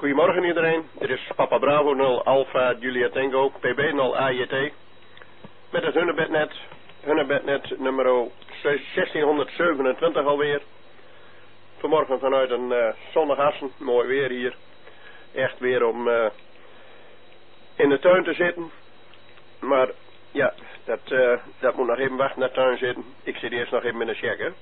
Goedemorgen iedereen, dit is Papa Bravo 0 Alpha Julia Tango PB 0 AJT met het Hunnebednet nummer 1627 alweer. Vanmorgen vanuit een zonnig Assen, mooi weer hier. Echt weer om in de tuin te zitten. Maar ja, dat moet nog even wachten naar de tuin zitten. Ik zit eerst nog even in de checken.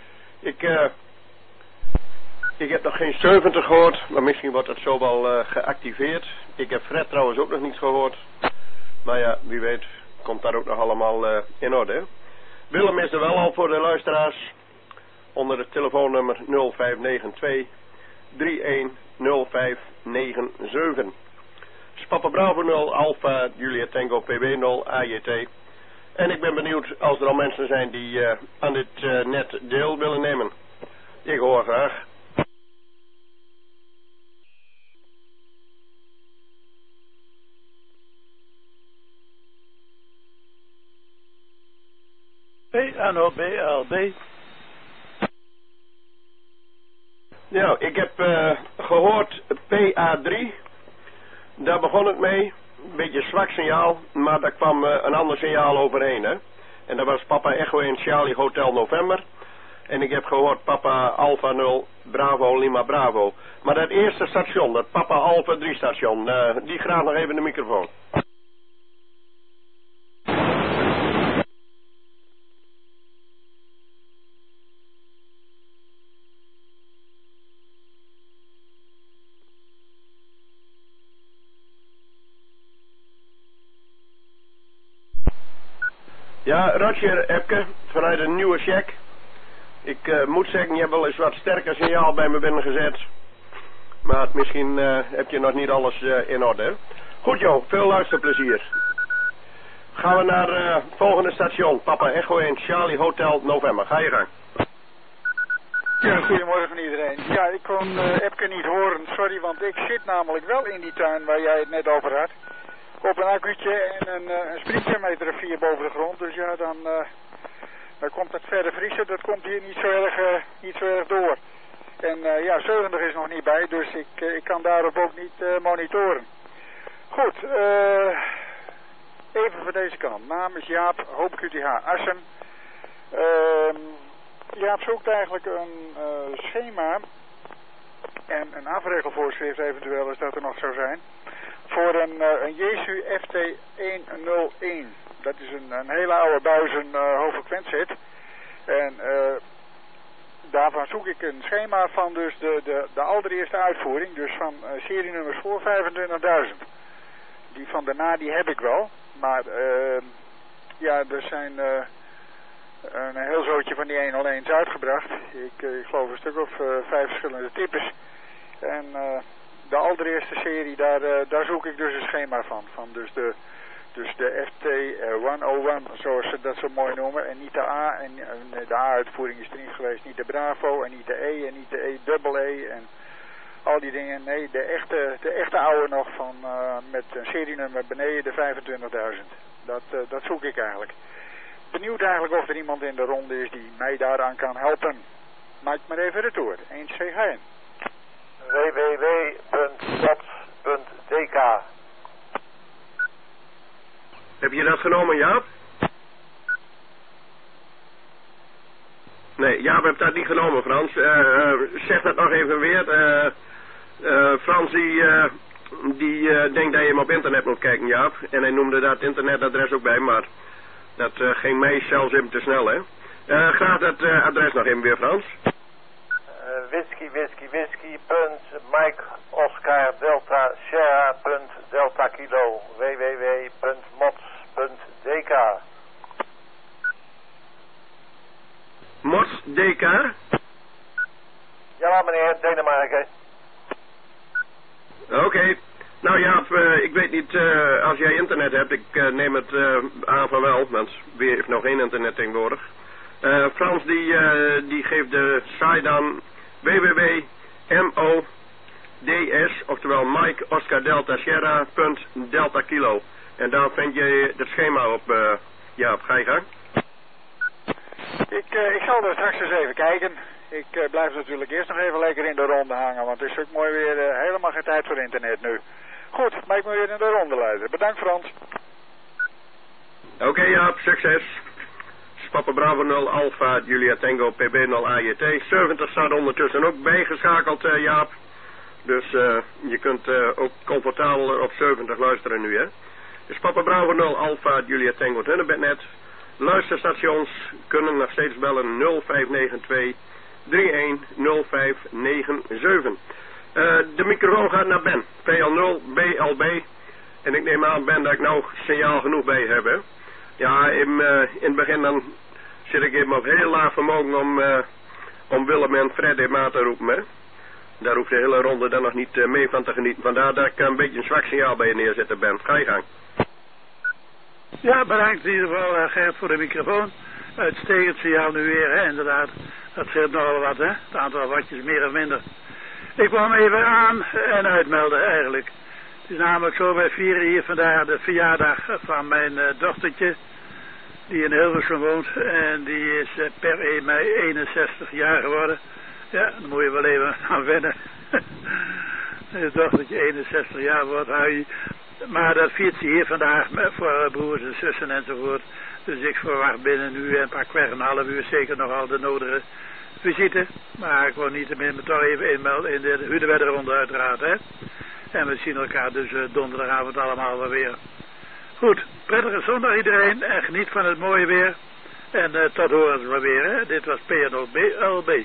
Ik heb nog geen 70 gehoord, maar misschien wordt het zo wel geactiveerd. Ik heb Fred trouwens ook nog niet gehoord. Maar ja, wie weet komt dat ook nog allemaal in orde. Willem is er wel al voor de luisteraars. Onder het telefoonnummer 0592 310597. Papa Bravo 0 Alpha Julia Tango PB 0 AJT. En ik ben benieuwd als er al mensen zijn die aan dit net deel willen nemen. Ik hoor graag. BNOBLB. Nou, ik heb gehoord PA3. Daar begon het mee. Een beetje zwak signaal, maar daar kwam een ander signaal overheen, hè. En dat was Papa Echo in Charlie Hotel November. En ik heb gehoord Papa Alpha 0 Bravo Lima Bravo. Maar dat eerste station, dat Papa Alpha 3 station, die graag nog even de microfoon. Ja, Roger Epke, vanuit een nieuwe check. Ik moet zeggen, je hebt wel eens wat sterker signaal bij me binnengezet. Maar misschien heb je nog niet alles in orde. Hè? Goed joh, veel luisterplezier. Gaan we naar het volgende station. Papa Echo 1 Charlie Hotel November. Ga je gang. Ja, goedemorgen iedereen. Ja, ik kon Epke niet horen, sorry, want ik zit namelijk wel in die tuin waar jij het net over had. Op een accu'tje en een sprinklermeter of 4 boven de grond. Dus ja, dan komt het verder vriezen. Dat komt hier niet zo erg door. En ja, 70 is nog niet bij, dus ik kan daarop ook niet monitoren. Goed, even voor deze kant. Naam is Jaap, Hoop QTH Assen. Jaap zoekt eigenlijk een schema en een afregelvoorschrift eventueel, als dat er nog zou zijn, voor een Jesu FT101. Dat is een hele oude buis, een hoogfrequentie. En daarvan zoek ik een schema van dus de allereerste uitvoering, dus van serienummers voor 25.000. Die van daarna die heb ik wel, maar ja, er zijn een heel zootje van die 101's uitgebracht. Ik geloof een stuk of 5 verschillende types. En de allereerste serie, daar zoek ik dus een schema van dus de FT101, zoals ze dat zo mooi noemen. En niet de A, en de A-uitvoering is er niet geweest. Niet de Bravo, en niet de E, en niet de E-double-E, en al die dingen. Nee, de echte oude nog van, met een serienummer beneden de 25.000. Dat zoek ik eigenlijk. Benieuwd eigenlijk of er iemand in de ronde is die mij daaraan kan helpen. Maak maar even retour. 1 CGN. www.mods.dk. Heb je dat genomen, Jaap? Nee, Jaap heeft dat niet genomen, Frans. Zeg dat nog even weer. Frans die denkt dat je hem op internet moet kijken, Jaap. En hij noemde dat internetadres ook bij, maar dat ging mij zelfs even te snel, hè. Graag dat adres nog even weer, Frans. www.mike.oscar.delta.sierra.delta-kilo www.mods.dk. Mods.dk? Ja, meneer, Denemarken. Oké. Nou Jaap, ik weet niet, als jij internet hebt, ik neem het aan van wel, want wie heeft nog geen internet tegenwoordig. Frans die geeft de site aan www.mods, oftewel Mike Oscar Delta Sierra .delta Kilo. En daar vind je het schema op, Jaap, ga je gang. Ik zal er straks eens even kijken. Ik blijf natuurlijk eerst nog even lekker in de ronde hangen, want het is ook mooi weer, helemaal geen tijd voor internet nu. Goed, maar ik moet weer in de ronde luisteren. Bedankt Frans. Oké, Jaap, succes. Papa Bravo 0 Alpha Julia Tango PB 0 AJT. 70 staat ondertussen ook bijgeschakeld, Jaap. Dus je kunt ook comfortabeler op 70 luisteren nu, hè. Dus Papa Bravo 0 Alpha Julia Tango Hunnebednet. Luisterstations kunnen nog steeds bellen 0592 310597. De microfoon gaat naar Ben. PL0 BLB. En ik neem aan, Ben, dat ik nou signaal genoeg bij heb, hè. Ja, in het begin dan zit ik even op heel laag vermogen om Willem en Fred en Ma te roepen, hè. Daar hoeft de hele ronde dan nog niet mee van te genieten. Vandaar dat ik een beetje een zwak signaal bij je neerzetten ben. Ga je gang. Ja, bedankt in ieder geval Gert voor de microfoon. Uitstekend signaal nu weer, hè, inderdaad. Dat scheelt nogal wat, hè. Het aantal wattjes meer of minder. Ik kwam even aan en uitmelden eigenlijk. Het is namelijk zo, wij vieren hier vandaag de verjaardag van mijn dochtertje. Die in Hilversum woont. En die is per 1 mei 61 jaar geworden. Ja, dan moet je wel even aan wennen. Je dochtertje 61 jaar wordt, Harry. Maar dat viert ze hier vandaag voor broers en zussen enzovoort. Dus ik verwacht binnen nu een paar kwart een half uur zeker nogal de nodige visite. Maar ik wil niet meer me toch even inmelden in de Hunebeddenronde uiteraard, hè. En we zien elkaar dus donderdagavond allemaal wel weer. Goed, prettige zondag iedereen en geniet van het mooie weer. En tot horen we weer, hè. Dit was PNO-BLB.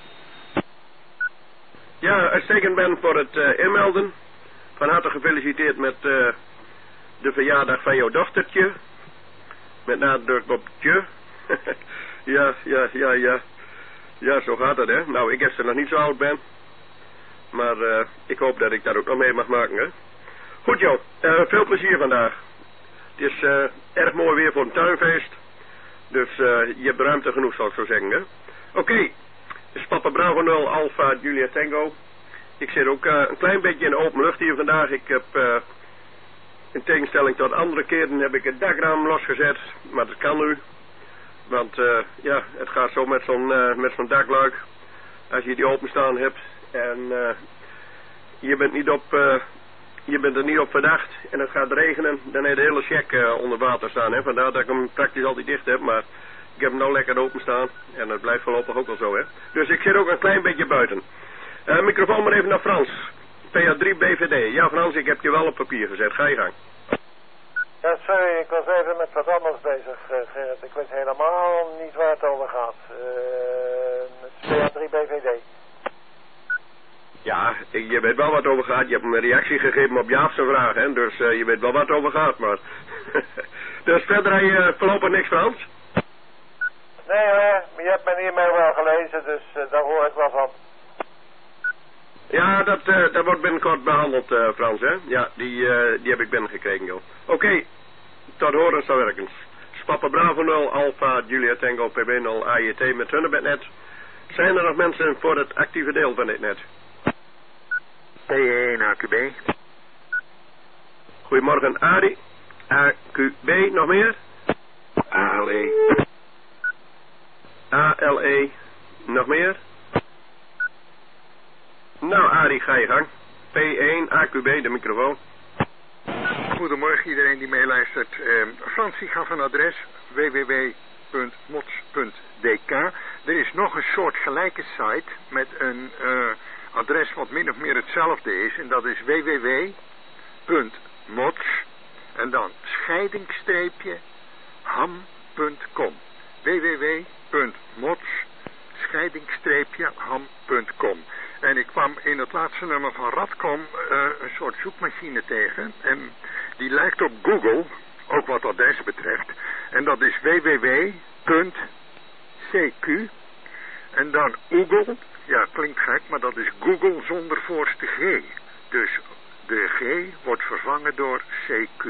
Ja, uitstekend Ben voor het inmelden. Van harte gefeliciteerd met de verjaardag van jouw dochtertje. Met nadruk op tje. Ja. Ja, zo gaat het, hè. Nou, ik heb er nog niet zo oud ben. Maar ik hoop dat ik daar ook nog mee mag maken, hè. Goed, joh. Veel plezier vandaag. Het is erg mooi weer voor een tuinfeest. Dus je hebt ruimte genoeg, zal ik zo zeggen, hè. Oké. Dit is Papa Bravo 0 Alpha Julia Tango. Ik zit ook een klein beetje in de open lucht hier vandaag. Ik heb, in tegenstelling tot andere keren, heb ik het dakraam losgezet. Maar dat kan nu. Want ja, het gaat zo met zo'n dakluik. Als je die openstaan hebt. En je bent er niet op verdacht. En het gaat regenen. Dan heb je de hele check onder water staan. Hè. Vandaar dat ik hem praktisch altijd dicht heb. Maar ik heb hem nou lekker openstaan. En dat blijft voorlopig ook wel zo, hè. Dus ik zit ook een klein beetje buiten. Microfoon maar even naar Frans. PA3 BVD. Ja, Frans, ik heb je wel op papier gezet. Ga je gang. Ja, sorry, ik was even met wat anders bezig, Gerrit. Ik weet helemaal niet waar het over gaat. PA3 BVD. Ja, je weet wel wat over gaat. Je hebt een reactie gegeven op Jaap's vraag, hè. Dus je weet wel wat over gaat, maar... Dus verder heb je voorlopig niks, Frans? Nee hoor, je hebt mijn e-mail wel gelezen, dus daar hoor ik wel van. Ja, dat wordt binnenkort behandeld, Frans, hè. Ja, die heb ik binnengekregen, joh. Oké, tot horens zo werkens. Papa Bravo 0, Alpha, Julia Tango, PB 0, AJT met Hunnebednet. Zijn er nog mensen voor het actieve deel van dit net? P1 AQB. Goedemorgen, Adi. AQB, nog meer? ALE. ALE, nog meer? Nou, Arie, ga je gang. P1, AQB, de microfoon. Goedemorgen iedereen die meeluistert. Fransie gaf een adres www.mots.dk. Er is nog een soort gelijke site met een adres wat min of meer hetzelfde is. En dat is www.mots en dan scheidingstreepje-ham.com. www.mots-ham.com. En ik kwam in het laatste nummer van Radcom een soort zoekmachine tegen. En die lijkt op Google, ook wat adres betreft. En dat is www.cq. En dan Google. Ja, klinkt gek, maar dat is Google zonder voorste G. Dus de G wordt vervangen door CQ.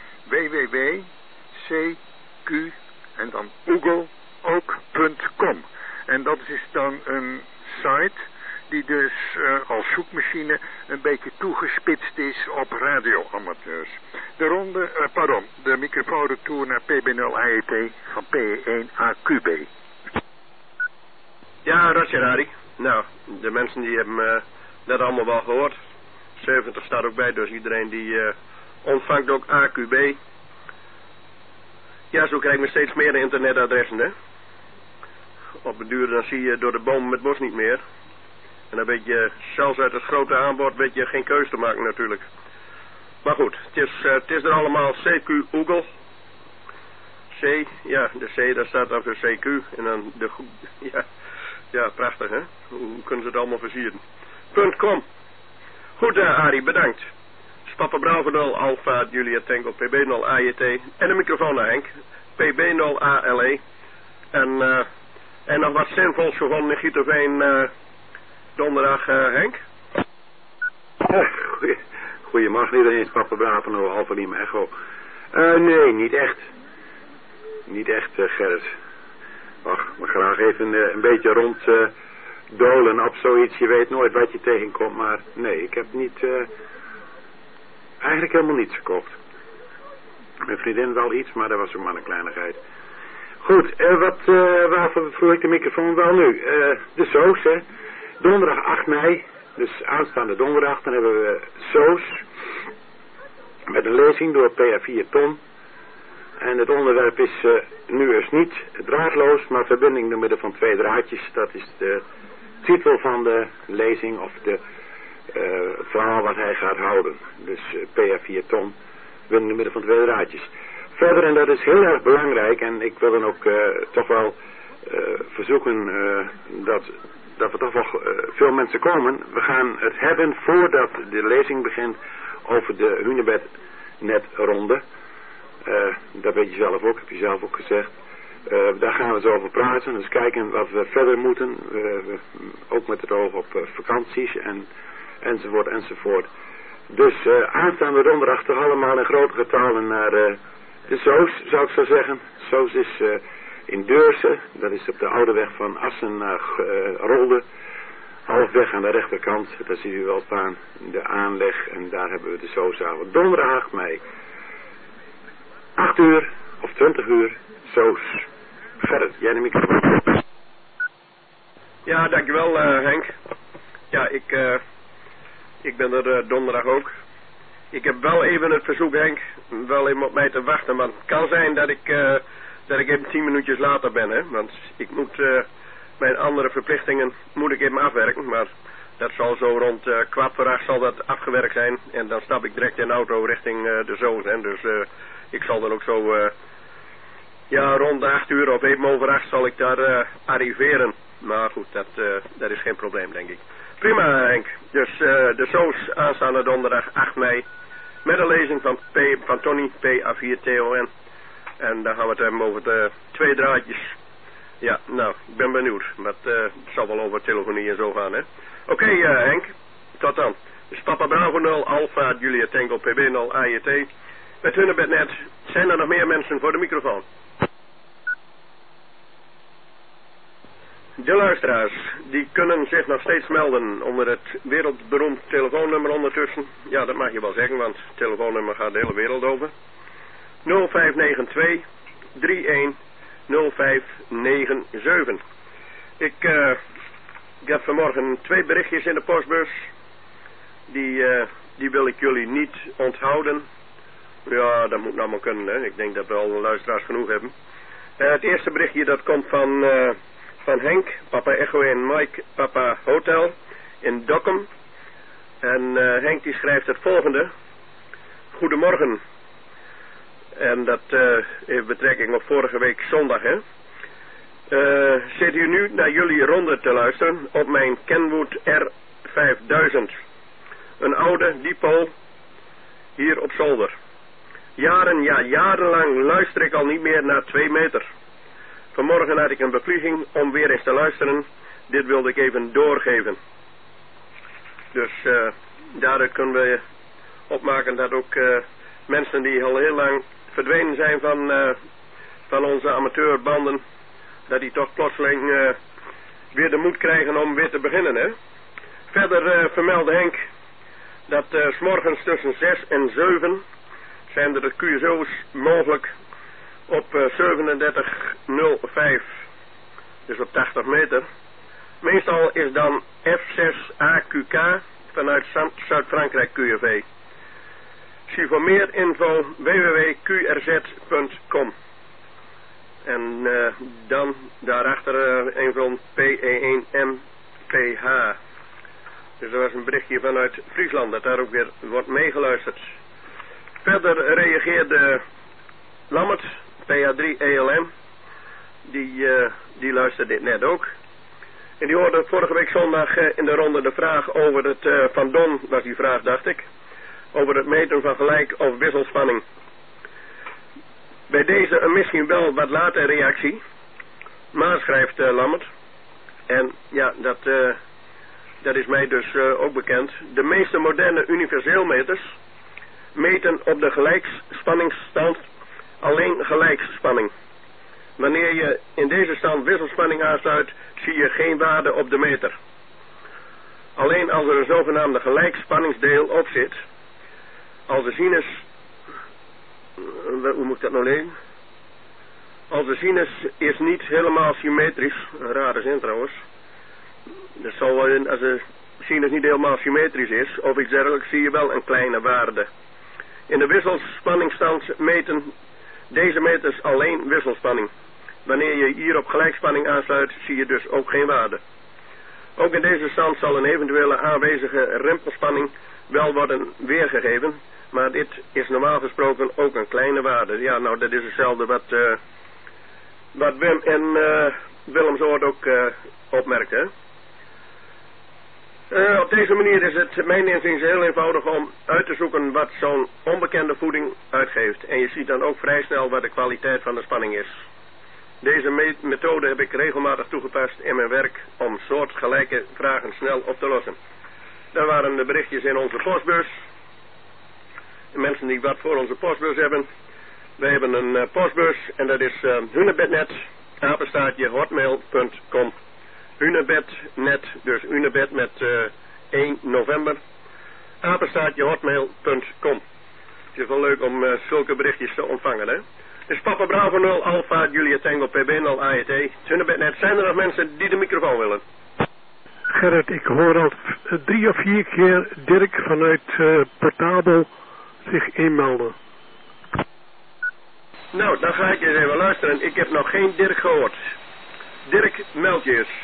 www.cq en dan Google ook.com. En dat is dan een site die dus als zoekmachine een beetje toegespitst is op radioamateurs. De microfoonretour naar PB0 AET van P1 AQB. Ja, Roger, Harry. Nou, de mensen die hebben dat allemaal wel gehoord. 70 staat ook bij, dus iedereen die ontvangt ook AQB. Ja, zo krijg je steeds meer internetadressen, hè. Op de duur dan zie je door de bomen het bos niet meer. En dan weet je, zelfs uit het grote aanbod weet je geen keuze te maken natuurlijk. Maar goed, het is er allemaal CQ Google. C, ja, de C, daar staat dan voor CQ. En dan de ja, prachtig, hè. Hoe kunnen ze het allemaal versieren? .com. Goed, Arie, bedankt. Papa Bravo 0, Alpha, Julia Tango, PB0, AJT. En de microfoon naar Henk. PB0, ALE. En nog wat zinvols gevonden in Gieterveen donderdag, Henk? Goedemorgen iedereen, Papa Bravo 0, Alpha Lima Echo. Nee, niet echt. Niet echt, Gerrit. Wacht, maar graag even een beetje rond dolen op zoiets. Je weet nooit wat je tegenkomt, maar nee, ik heb niet... eigenlijk helemaal niets gekocht. Mijn vriendin wel iets, maar dat was ook maar een kleinigheid. Goed, waarvoor vroeg ik de microfoon wel nu? De soos, hè. Donderdag 8 mei, dus aanstaande donderdag, dan hebben we soos. Met een lezing door PA4 Ton. En het onderwerp is nu eens niet draadloos, maar verbinding door middel van 2 draadjes. Dat is de titel van de lezing of het verhaal wat hij gaat houden. Dus PA4 Ton, verbinding door middel van 2 draadjes. Verder, en dat is heel erg belangrijk, en ik wil dan ook toch wel verzoeken dat er toch wel veel mensen komen. We gaan het hebben voordat de lezing begint over de Hunebed-netronde. Dat weet je zelf ook, heb je zelf ook gezegd. Daar gaan we zo over praten. Dus kijken wat we verder moeten. Ook met het oog op vakanties enzovoort enzovoort. Dus aanstaande donderdag toch allemaal in grote getalen naar de Soos, zou ik zo zeggen. Soos is in Deurzen. Dat is op de oude weg van Assen naar Rolde. Halfweg aan de rechterkant. Daar ziet u wel staan. De aanleg. En daar hebben we de Soosavond. Donderdag 8 mei. 8 uur of 20 uur, Soos. Verder, jij de microfoon. Ja, dankjewel Henk. Ja, ik ben er donderdag ook. Ik heb wel even het verzoek, Henk, wel even op mij te wachten. Maar het kan zijn dat ik even 10 minuutjes later ben, hè. Want ik moet mijn andere verplichtingen moet ik even afwerken. Maar dat zal zo rond 7:15 zal dat afgewerkt zijn. En dan stap ik direct in de auto richting de Zoon, hè. Dus ik zal dan ook zo, rond 8 uur of even over 8 zal ik daar arriveren. Maar goed, dat is geen probleem, denk ik. Prima, Henk. Dus de Soos aanstaande donderdag 8 mei. Met een lezing van Tony, PA4TON. En dan gaan we het hebben over de 2 draadjes. Ja, nou, ik ben benieuwd. Maar het zal wel over telefonie en zo gaan, hè. Oké, Henk. Tot dan. Dus Papa Bravo 0, Alpha, Julia Tango, PB0, AJT. Met Hunebed.net. Zijn er nog meer mensen voor de microfoon? De luisteraars, die kunnen zich nog steeds melden onder het wereldberoemd telefoonnummer ondertussen. Ja, dat mag je wel zeggen, want het telefoonnummer gaat de hele wereld over. 0592 310597. Ik heb vanmorgen 2 berichtjes in de postbus. Die wil ik jullie niet onthouden. Ja, dat moet nou maar kunnen, hè. Ik denk dat we al luisteraars genoeg hebben. Het eerste berichtje dat komt van Henk, Papa Echo en Mike, Papa Hotel in Dokkum. En Henk die schrijft het volgende. Goedemorgen. En dat heeft betrekking op vorige week zondag, hè. Zit u nu naar jullie ronde te luisteren op mijn Kenwood R5000. Een oude depot hier op zolder. Jarenlang luister ik al niet meer naar 2 meter. Vanmorgen had ik een bevlieging om weer eens te luisteren. Dit wilde ik even doorgeven. Dus daaruit kunnen we opmaken dat ook mensen die al heel lang verdwenen zijn van onze amateurbanden, dat die toch plotseling weer de moed krijgen om weer te beginnen, hè. Verder vermeldde Henk dat 's morgens tussen 6 en 7 zijn er de QSO's mogelijk op 3705, dus op 80 meter. Meestal is dan F6AQK vanuit Zuid-Frankrijk QRV. Zie voor meer info www.qrz.com. En dan daarachter invul PE1MPH. Dus er was een berichtje vanuit Friesland dat daar ook weer wordt meegeluisterd. Verder reageerde Lammert, PA3ELM. Die luisterde dit net ook. En die hoorde vorige week zondag in de ronde de vraag over het, van Don was die vraag dacht ik. Over het meten van gelijk of wisselspanning. Bij deze een misschien wel wat late reactie. Maar schrijft Lammert. En ja, dat is mij dus ook bekend. De meeste moderne universeelmeters meten op de gelijkspanningsstand alleen gelijkspanning. Wanneer je in deze stand wisselspanning aansluit, zie je geen waarde op de meter. Alleen als er een zogenaamde gelijkspanningsdeel op zit, als de sinus, hoe moet ik dat nou lezen? Als de sinus is niet helemaal symmetrisch, een rare zin trouwens, dat zal wel als de sinus niet helemaal symmetrisch is, of iets dergelijks, zie je wel een kleine waarde. In de wisselspanningsstand meten deze meters alleen wisselspanning. Wanneer je hier op gelijkspanning aansluit, zie je dus ook geen waarde. Ook in deze stand zal een eventuele aanwezige rimpelspanning wel worden weergegeven, maar dit is normaal gesproken ook een kleine waarde. Ja, nou dat is hetzelfde wat Wim en Willemsoort ook opmerkten. Op deze manier is het mijn inziens heel eenvoudig om uit te zoeken wat zo'n onbekende voeding uitgeeft. En je ziet dan ook vrij snel wat de kwaliteit van de spanning is. Deze methode heb ik regelmatig toegepast in mijn werk om soortgelijke vragen snel op te lossen. Daar waren de berichtjes in onze postbus. De mensen die wat voor onze postbus hebben. Wij hebben een postbus en dat is hunebednet, @hotmail.com. Hunebednet, dus hunebed met 1 november, @hotmail.com. Het is wel leuk om zulke berichtjes te ontvangen, hè. Dus Papa Bravo 0, Alpha, Julia Tango, PB 0, AET, hunebednet. Zijn er nog mensen die de microfoon willen? Gerrit, ik hoor al 3 of 4 keer Dirk vanuit Portabel zich inmelden. Nou, dan ga ik eens even luisteren. Ik heb nog geen Dirk gehoord. Dirk, meld je eens.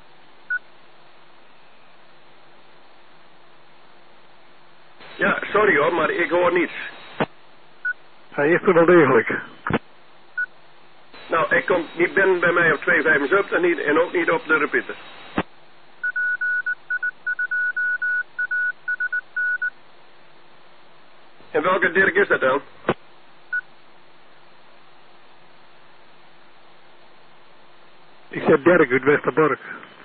Ja, sorry hoor, maar ik hoor niets. Hij heeft er wel degelijk. Nou, ik ben bij mij op 275 niet en ook niet op de repeater. En welke Dirk is dat dan? Ik zeg Dirk uit Westerbork.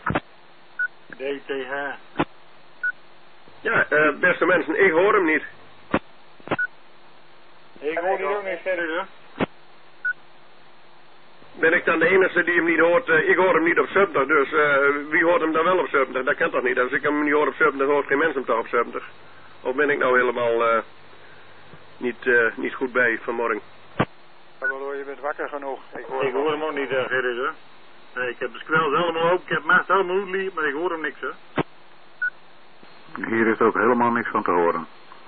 DTH. Ja, beste mensen, ik hoor hem niet. Ik hoor die ook niet verder, hè? Ben ik dan de enige die hem niet hoort? Ik hoor hem niet op 70, dus wie hoort hem dan wel op 70? Dat kan toch niet? Als ik hem niet hoor op 70, hoort geen mens hem toch op 70? Of ben ik nou helemaal niet goed bij vanmorgen? Hallo, je bent wakker genoeg. Ik hoor hem ook niet, Gerrit, hè? Nee, ik heb de squels helemaal open, ik heb macht helemaal goed, maar ik hoor hem niks, hè? Hier is ook helemaal niks van te horen.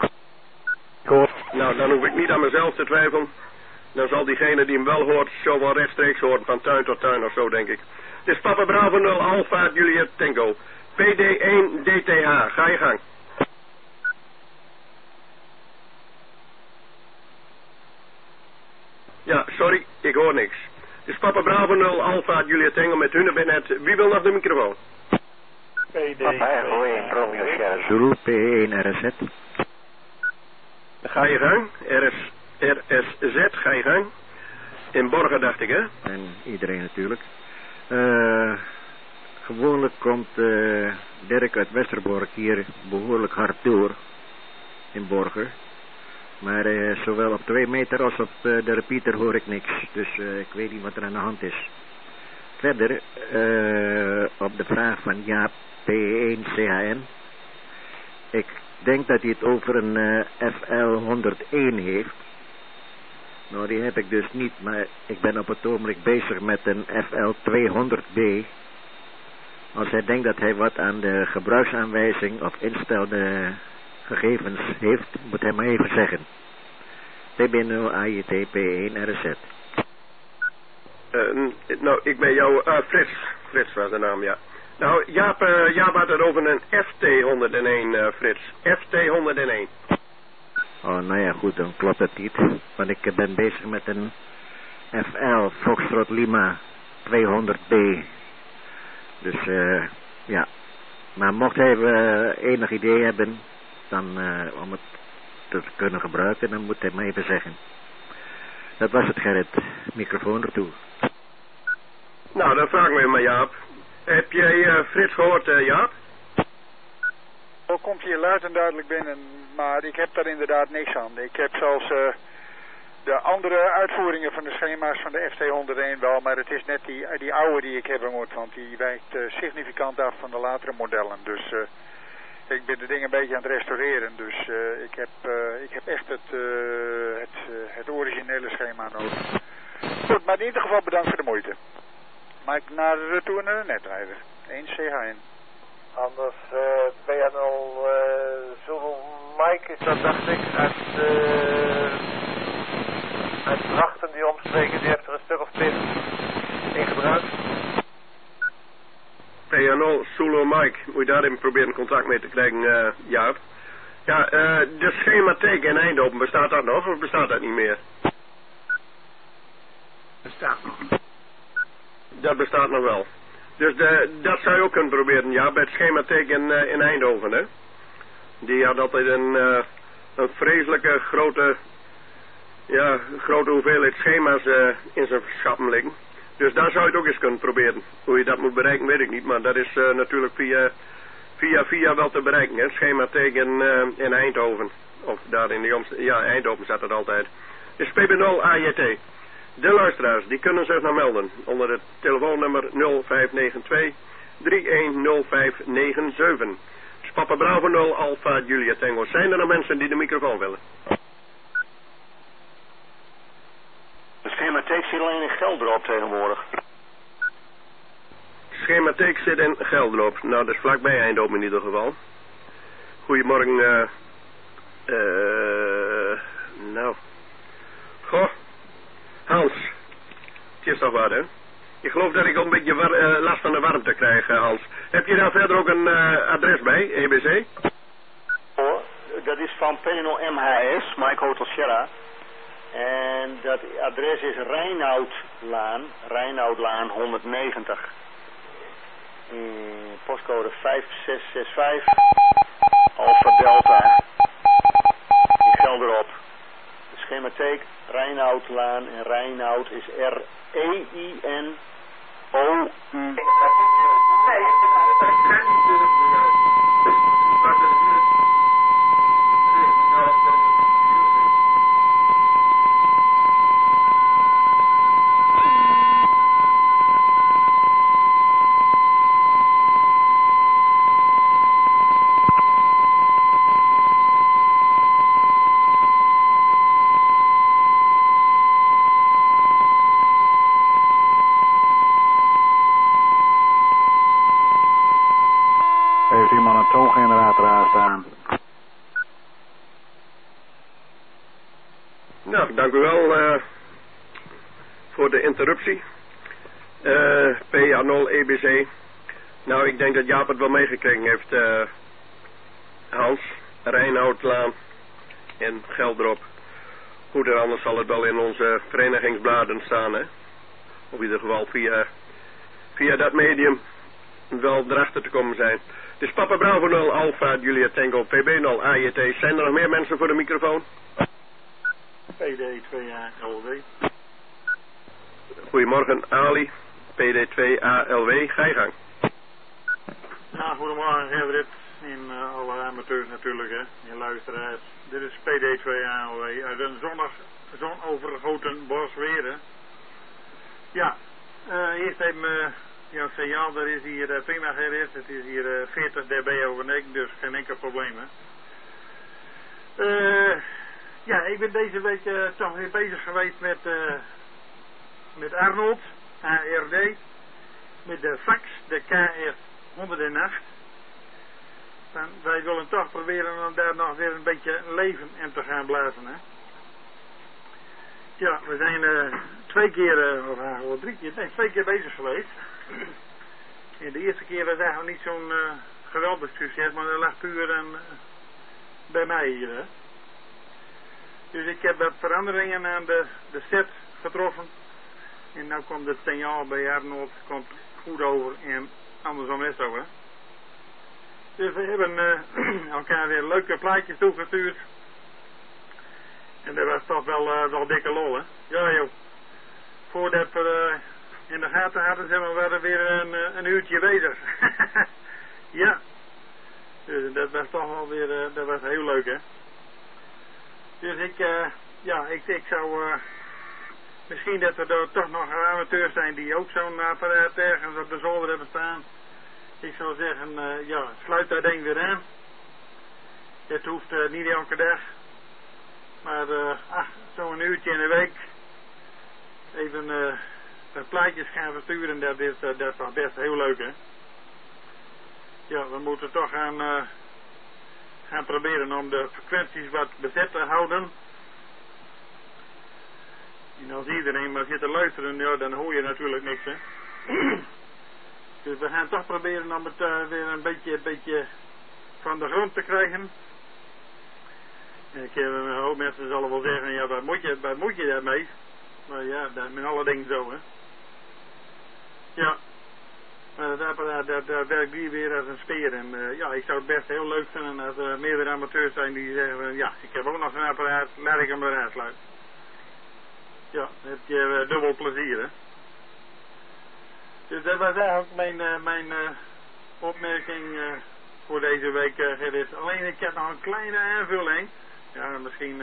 Nou, dan hoef ik niet aan mezelf te twijfelen. Dan zal diegene die hem wel hoort, zo wel rechtstreeks horen, van tuin tot tuin of zo, denk ik. Het is Papa Bravo 0, Alpha, Juliet, Tango. PD1, DTH, ga je gang. Ja, sorry, ik hoor niks. Het is Papa Bravo 0, Alpha, Juliet, Tango met hunebednet. Wie wil nog de microfoon? Zulu P1 RZ. Ga je gang. RSZ, ga je gang. In Borgen dacht ik, hè? En iedereen natuurlijk. Gewoonlijk komt Dirk uit Westerbork hier behoorlijk hard door. In Borgen. Maar zowel op 2 meter als op de repeater hoor ik niks. Dus ik weet niet wat er aan de hand is. Verder, op de vraag van Jaap P1CHN. Ik denk dat hij het over een FL101 heeft. Nou, die heb ik dus niet, maar ik ben op het ogenblik bezig met een FL200B. Als hij denkt dat hij wat aan de gebruiksaanwijzing of instelde gegevens heeft, moet hij maar even zeggen. PB0 AJT P1 RZ. Nou, ik ben jou... Frits. Frits was de naam, ja. Nou, Jaap had het over een FT101, Frits. FT101. Oh, nou ja, goed, dan klopt het niet. Want ik ben bezig met een FL Foxtrot Lima 200B. Dus, ja. Maar mocht hij enig idee hebben, dan, om het te kunnen gebruiken, dan moet hij maar even zeggen. Dat was het, Gerrit. Microfoon ertoe. Nou, dan vraag ik me maar, Jaap. Heb jij Frits gehoord, Jaap? Zo komt hier luid en duidelijk binnen, maar ik heb daar inderdaad niks aan. Ik heb zelfs de andere uitvoeringen van de schema's van de FT101 wel, maar het is net die oude die ik hebben moet, want die wijkt significant af van de latere modellen. Dus ik ben de dingen een beetje aan het restaureren, dus ik heb echt het originele schema nodig. Goed, maar in ieder geval bedankt voor de moeite. Maar naar de retour naar de netrijder. 1 CHN. Anders BNL Zulu Mike is dat, dacht ik, uit Drachten, die omstreken, die heeft er een stuk of 10 in gebruik. PNL Zulu Mike, moet je daar even proberen contact mee te krijgen, Jaap. Ja, de schematheek in Eindhoven, bestaat dat nog of bestaat dat niet meer? Bestaat nog. Dat bestaat nog wel. Dus dat zou je ook kunnen proberen, ja, bij het schematheek in Eindhoven, hè. Die had altijd een vreselijke grote hoeveelheid schema's in zijn schappen liggen. Dus daar zou je het ook eens kunnen proberen. Hoe je dat moet bereiken, weet ik niet, maar dat is natuurlijk via wel te bereiken, hè. Schematheek in Eindhoven. Of daar in de ja, Eindhoven staat het altijd. Dus PB0 AJT. De luisteraars, die kunnen zich nou melden onder het telefoonnummer 0592 310597. Dus Papa Bravo 0 Alpha Julia Tango. Zijn er nog mensen die de microfoon willen? De schematheek zit alleen in Geldrop tegenwoordig. De schematheek zit in Geldrop. Nou, dat is vlakbij Eindhoven in ieder geval. Goedemorgen, nou. Goh. Hans, het is toch wat, hè? Ik geloof dat ik al een beetje last van de warmte krijg, Hans. Heb je daar verder ook een adres bij, EBC? Hoor, dat is van PNO MHS, Mike Hotel Sierra. En dat adres is Reinoudlaan 190. Postcode 5665, Alpha Delta, in Gelderop. De schematheek Reinoudlaan en Reinoud is R-E-I-N-O-U. Heeft iemand een toongenerator aanstaan? Nou, dank u wel voor de interruptie. PA0 EBC. Nou, ik denk dat Jaap het wel meegekregen heeft, Hans, Reinoudlaan en Geldrop. Goed, en anders zal het wel in onze verenigingsbladen staan, hè. Of in ieder geval via dat medium wel erachter te komen zijn. Dus Papa Bravo 0 Alpha Julia Tango PB0 AJT. Zijn er nog meer mensen voor de microfoon? PD2ALW. Goedemorgen Ali, PD2ALW, ga je gang. Ja, goedemorgen Gerrit en alle amateurs natuurlijk, hè, en luisteraars. Dit is PD2ALW uit een zonovergoten Borsweren. Ja, eerst even jouw signaal, dat is hier prima Gerrit. Het is hier 40 dB overnek, dus geen enkel probleem, hè. Ja, ik ben deze week toch weer bezig geweest met Arnold, ARD, met de fax, de onder de nacht. Dan, wij willen toch proberen om daar nog weer een beetje leven in te gaan blazen. Hè? Ja, we zijn 2 keer, of 3 keer, nee 2 keer bezig geweest. En de eerste keer was eigenlijk niet zo'n geweldig succes, maar dat lag puur bij mij hier. Hè? Dus ik heb wat veranderingen aan de set getroffen. En nu komt het signaal bij Arnold komt goed over en andersom is zo. Hè? Dus we hebben elkaar weer leuke plaatjes toegestuurd. En dat was toch wel dikke lol, hè? Ja, joh. Voordat we in de gaten hadden, zijn we weer een uurtje bezig. Ja. Dus dat was toch wel weer, dat was heel leuk, hè? Dus ik zou, misschien dat er toch nog amateurs zijn die ook zo'n apparaat ergens op de zolder hebben staan. Ik zou zeggen, sluit dat ding weer aan. Het hoeft niet elke dag. Maar zo'n uurtje in de week even de plaatjes gaan versturen, dat is toch best heel leuk, hè? Ja, we moeten toch gaan proberen om de frequenties wat bezet te houden. En als iedereen maar zit te luisteren, ja, dan hoor je natuurlijk niks, hè? Dus we gaan toch proberen om het weer een beetje van de grond te krijgen. Een hoop mensen zullen wel zeggen, ja, wat moet je daarmee? Maar ja, dat is met alle dingen zo, hè. Ja, maar dat apparaat, dat werkt hier weer als een speer. En ik zou het best heel leuk vinden als er meerdere amateurs zijn die zeggen, ja, ik heb ook nog een apparaat, laat ik hem weer aansluiten. Ja, dan heb je dubbel plezier, hè. Dus dat was eigenlijk mijn opmerking voor deze week, Gerrit. Alleen ik heb nog een kleine aanvulling. Ja, misschien,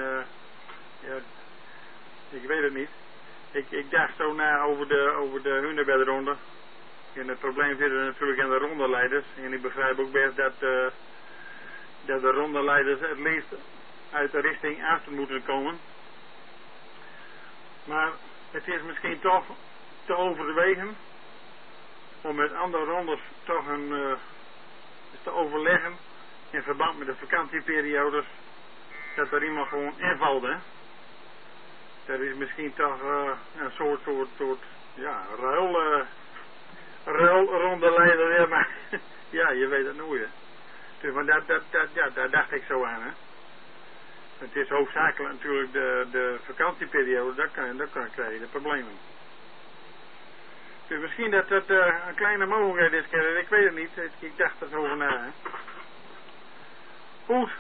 ik weet het niet. Ik dacht zo na over de hunebedronde. En het probleem zit er natuurlijk in de rondeleiders. En ik begrijp ook best dat de rondeleiders het liefst uit de richting achter moeten komen. Maar het is misschien toch te overwegen om met andere ronders toch te overleggen in verband met de vakantieperiodes, dat er iemand gewoon invalt, hè. Dat is misschien toch een soort ruilrondeleider, ja, maar ja, je weet het nooit, hè. Dus, maar daar dacht ik zo aan, hè. Het is hoofdzakelijk natuurlijk de vakantieperiode, daar krijg je de problemen. Dus misschien dat het een kleine mogelijkheid is, Gerrit. Ik weet het niet. Ik dacht er zo over na. Hè. Goed.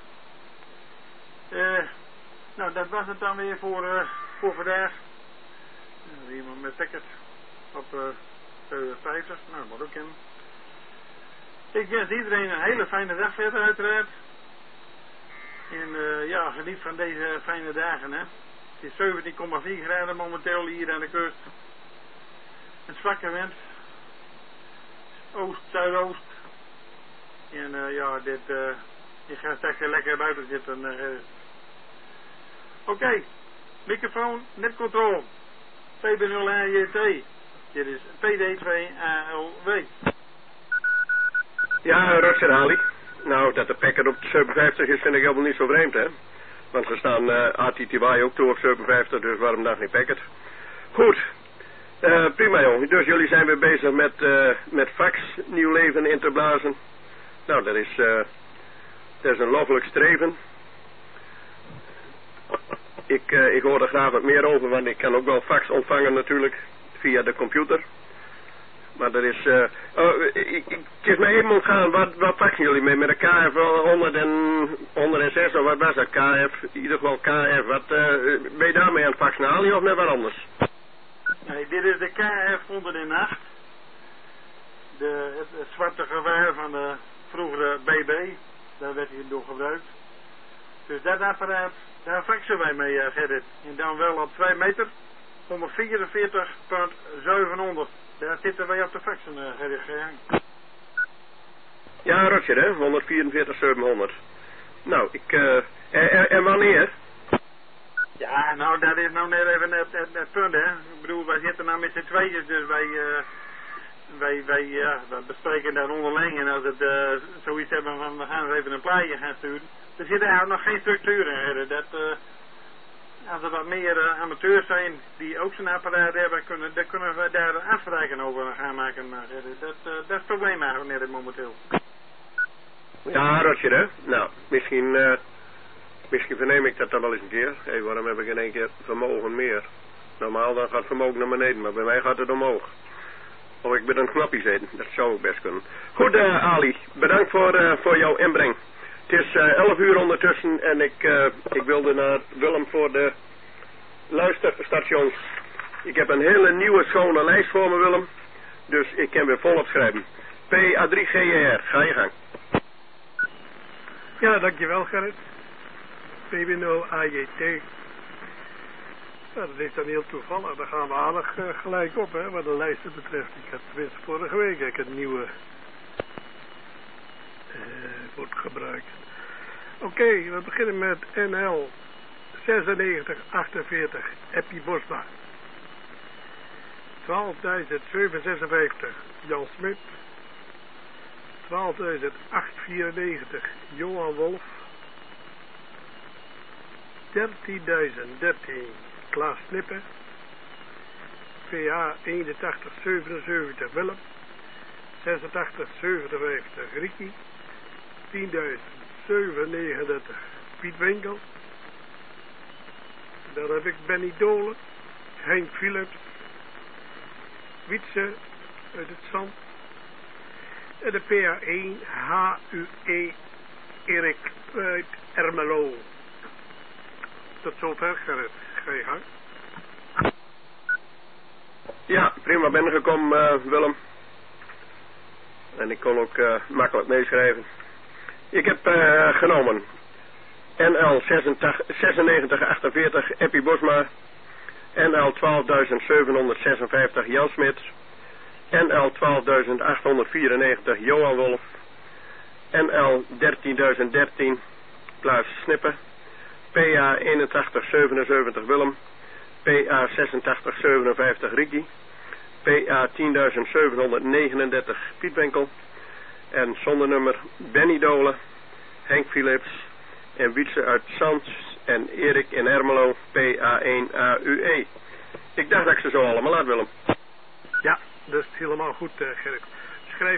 Nou, dat was het dan weer voor vandaag. Iemand met ticket op 50. Nou, moet ook in. Ik wens iedereen een hele fijne dag verder, uiteraard. En geniet van deze fijne dagen, hè. Het is 17,4 graden momenteel hier aan de kust. Een zwakke wind. Oost, zuidoost. En ik ga straks lekker buiten zitten. Oké. Microfoon, netcontrole. PB0AJT. Dit is PD2ALW. Ja, Roger Ali. Nou, dat de Packard op de 57 is, vind ik helemaal niet zo vreemd, hè. Want ze staan ATTY ook toe op 57, dus waarom dan niet Packard? Goed. Prima, jongen. Dus jullie zijn weer bezig met fax, nieuw leven in te blazen. Nou, dat is een loffelijk streven. Ik hoor er graag wat meer over, want ik kan ook wel fax ontvangen natuurlijk, via de computer. Maar dat is, het is mij even ontgaan, wat faxen jullie mee? Met een KF 106, of wat was dat? KF, in ieder geval KF, ben je daarmee aan het faxen, Ali, of met wat anders? Nee, dit is de KF 108. Het zwarte geweer van de vroegere BB. Daar werd hij door gebruikt. Dus dat apparaat, daar faxen wij mee, Gerrit. En dan wel op 2 meter. 144.700. Daar zitten wij op de faxen, Gerrit. Ja, Roger, hè? 144.700. Nou, en wanneer? Ja, nou, dat is nou net even het punt, hè. Ik bedoel, wij zitten nou met z'n tweeën, dus wij bespreken daar onderling en als het zoiets hebben van we gaan eens even een plaatje gaan sturen. Er zit eigenlijk nog geen structuur in. Als er wat meer amateurs zijn die ook zo'n apparaat hebben, dan kunnen we daar afspraken over gaan maken. Maar dat is het probleem eigenlijk net momenteel. Ja, Roger, hè? Nou, misschien verneem ik dat dan wel eens een keer. Hé, waarom heb ik in één keer vermogen meer? Normaal dan gaat vermogen naar beneden, maar bij mij gaat het omhoog. Of ik ben een knapje zitten, dat zou ook best kunnen. Goed, Ali, bedankt voor jouw inbreng. Het is 11 uur ondertussen en ik wilde naar Willem voor de luisterstations. Ik heb een hele nieuwe schone lijst voor me, Willem. Dus ik kan weer volop schrijven. PA3GR, ga je gang. Ja, dankjewel Gerrit. PB0AJT. Ja, dat is dan heel toevallig. Daar gaan we aardig gelijk op, hè, wat de lijsten betreft. Ik had tenminste vorige week het nieuwe wordt gebruikt. Oké, we beginnen met NL 9648 Eppie Bosma. 12.756 Jan Smit. 12.894 Johan Wolf. 13.013 Klaas Snippen. PH 8177 Willem. 8657 Rikkie. 10.739 Piet Winkel. Dan heb ik Benny Dolen. Henk Philips. Wietse uit het Zand. En de PA1 HUE Erik uit Ermelo. Tot zover, Gerrit. Ga je gang. Ja, prima binnengekomen, Willem. En ik kon ook makkelijk meeschrijven. Ik heb genomen NL 9648 Eppie Bosma. NL 12.756 Jan Smit. NL 12.894 Johan Wolf. NL 13.013 Klaas Snippen. PA 8177 Willem. PA 8657 Rikkie. PA 10.739 Piet Winkel. En zonder nummer Benny Dolen, Henk Philips en Wietse uit Zand en Erik in Ermelo, PA1 AUE. Ik dacht dat ik ze zo allemaal uit, Willem. Ja, dat is helemaal goed, Gerrit. Schrijf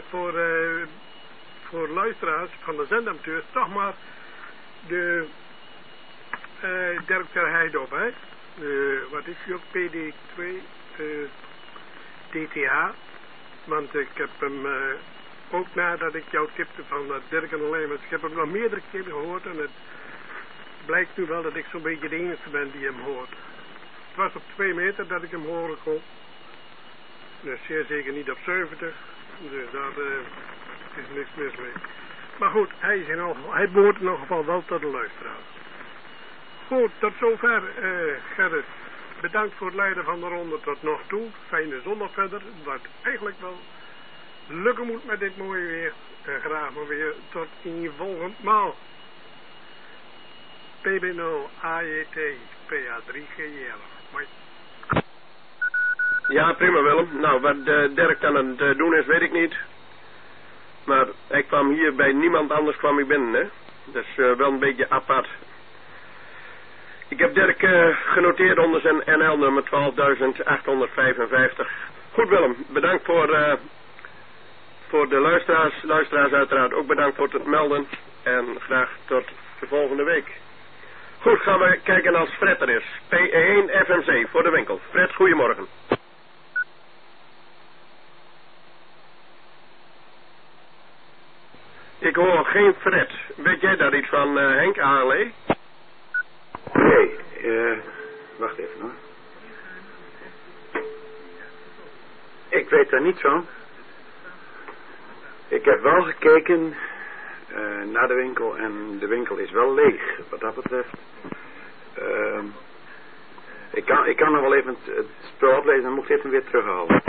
voor luisteraars van de zendamateurs toch maar de Dirk ter Heide op, hè. Wat is die ook? PD2 DTH. Want ik heb hem ook nadat ik jou tipte van Dirk en alleen, want ik heb hem nog meerdere keren gehoord en het blijkt nu wel dat ik zo'n beetje de enige ben die hem hoort. Het was op 2 meter dat ik hem horen kon. Dus zeer zeker niet op 70. Dus daar is niks mis mee. Maar goed, hij behoort in ieder geval wel tot de luisteraars. Goed, tot zover Gerrit. Bedankt voor het leiden van de ronde tot nog toe. Fijne zondag verder. Wat eigenlijk wel lukken moet met dit mooie weer. En graag maar weer tot een volgend maal. PB0 AJT PA3GR. Mooi. Ja, prima Willem. Nou, wat Dirk aan het doen is, weet ik niet. Maar ik kwam hier bij niemand anders kwam ik binnen, hè. Dat is wel een beetje apart. Ik heb Dirk genoteerd onder zijn NL-nummer 12.855. Goed Willem, bedankt voor de luisteraars. Luisteraars uiteraard ook bedankt voor het melden. En graag tot de volgende week. Goed, gaan we kijken als Fred er is. P1 FMC voor de winkel. Fred, goedemorgen. Ik hoor geen Fred. Weet jij daar iets van, Henk ALE? Nee, wacht even hoor. Ik weet daar niets van. Ik heb wel gekeken naar de winkel en de winkel is wel leeg wat dat betreft. Ik kan nog wel even het spel oplezen en moet ik even weer terughalen.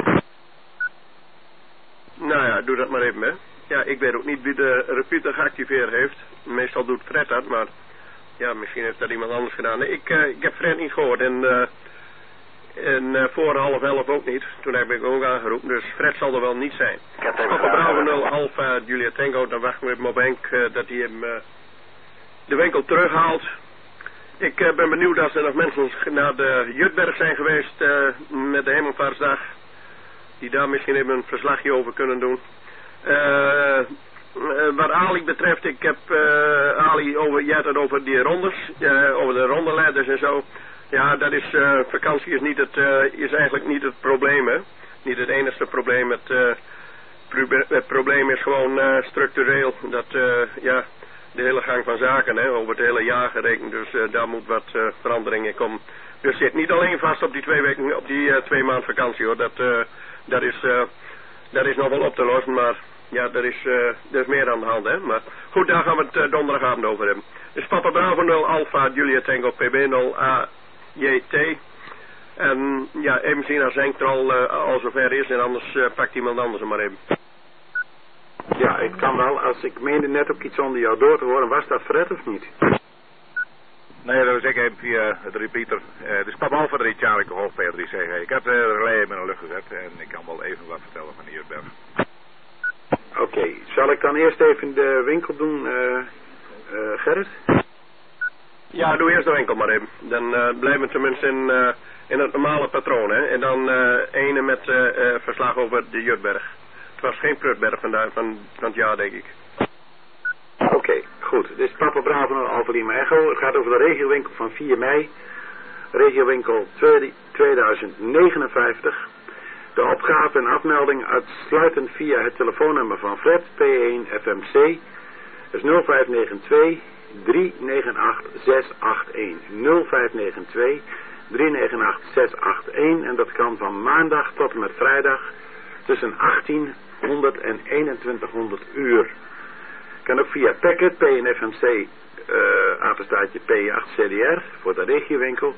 Nou ja, doe dat maar even, hè. Ja, ik weet ook niet wie de repeater geactiveerd heeft. Meestal doet Fred dat, maar ja, misschien heeft dat iemand anders gedaan. Nee, ik heb Fred niet gehoord en En voor 10:30 ook niet. Toen heb ik ook aangeroepen. Dus Fred zal er wel niet zijn. Papa Bravo 0 Alpha Julia Tango. Dan wachten we even op Henk dat hij hem de winkel terughaalt. Ik ben benieuwd als er nog mensen naar de Jutberg zijn geweest met de Hemelvaartsdag. Die daar misschien even een verslagje over kunnen doen. Wat Ali betreft, ik heb Ali jij had het over die rondes, over de rondeleiders en zo. Ja, dat is, vakantie is, is eigenlijk niet het probleem, hè. Niet het enige probleem. Het probleem is gewoon structureel. Dat, ja, de hele gang van zaken, hè, over het hele jaar gerekend. Dus daar moet wat verandering in komen. Dus zit niet alleen vast op die 2 weken, op die 2 maanden vakantie, hoor. Dat is nog wel op te lossen, maar ja, er is meer aan de hand, hè. Maar goed, daar gaan we het donderdagavond over hebben. Dus Papa Bravo 0 Alpha Julia Tango PB 0 AJT. En ja, even zien als Henk er al zover is en anders pakt iemand anders hem maar even. Ja, ik kan wel. Als ik meende net ook iets onder jou door te horen, was dat Fred of niet? Nee, dat was ik even via het repeater. Dus Papa Alpha 3 Charlie Hoog P3CG. Ik heb de relay in de lucht gezet en ik kan wel even wat vertellen van de Jutberg. Oké, zal ik dan eerst even de winkel doen, Gerrit? Ja, doe eerst de winkel maar even. Dan blijven we tenminste in het normale patroon, hè. En dan ene met verslag over de Jutberg. Het was geen Prutberg van het jaar, denk ik. Oké, goed. Dit is Papa Bravo Alpha Lima Echo. Het gaat over de regiowinkel van 4 mei. Regiowinkel 2059. De opgave en afmelding uitsluitend via het telefoonnummer van Fred, P1 FMC. Dat is 0592 398 681. 0592 398 681. En dat kan van maandag tot en met vrijdag tussen 1800 en 2100 uur. Kan ook via Packet, P1 FMC, apenstaartje P8 CDR voor de regiowinkel.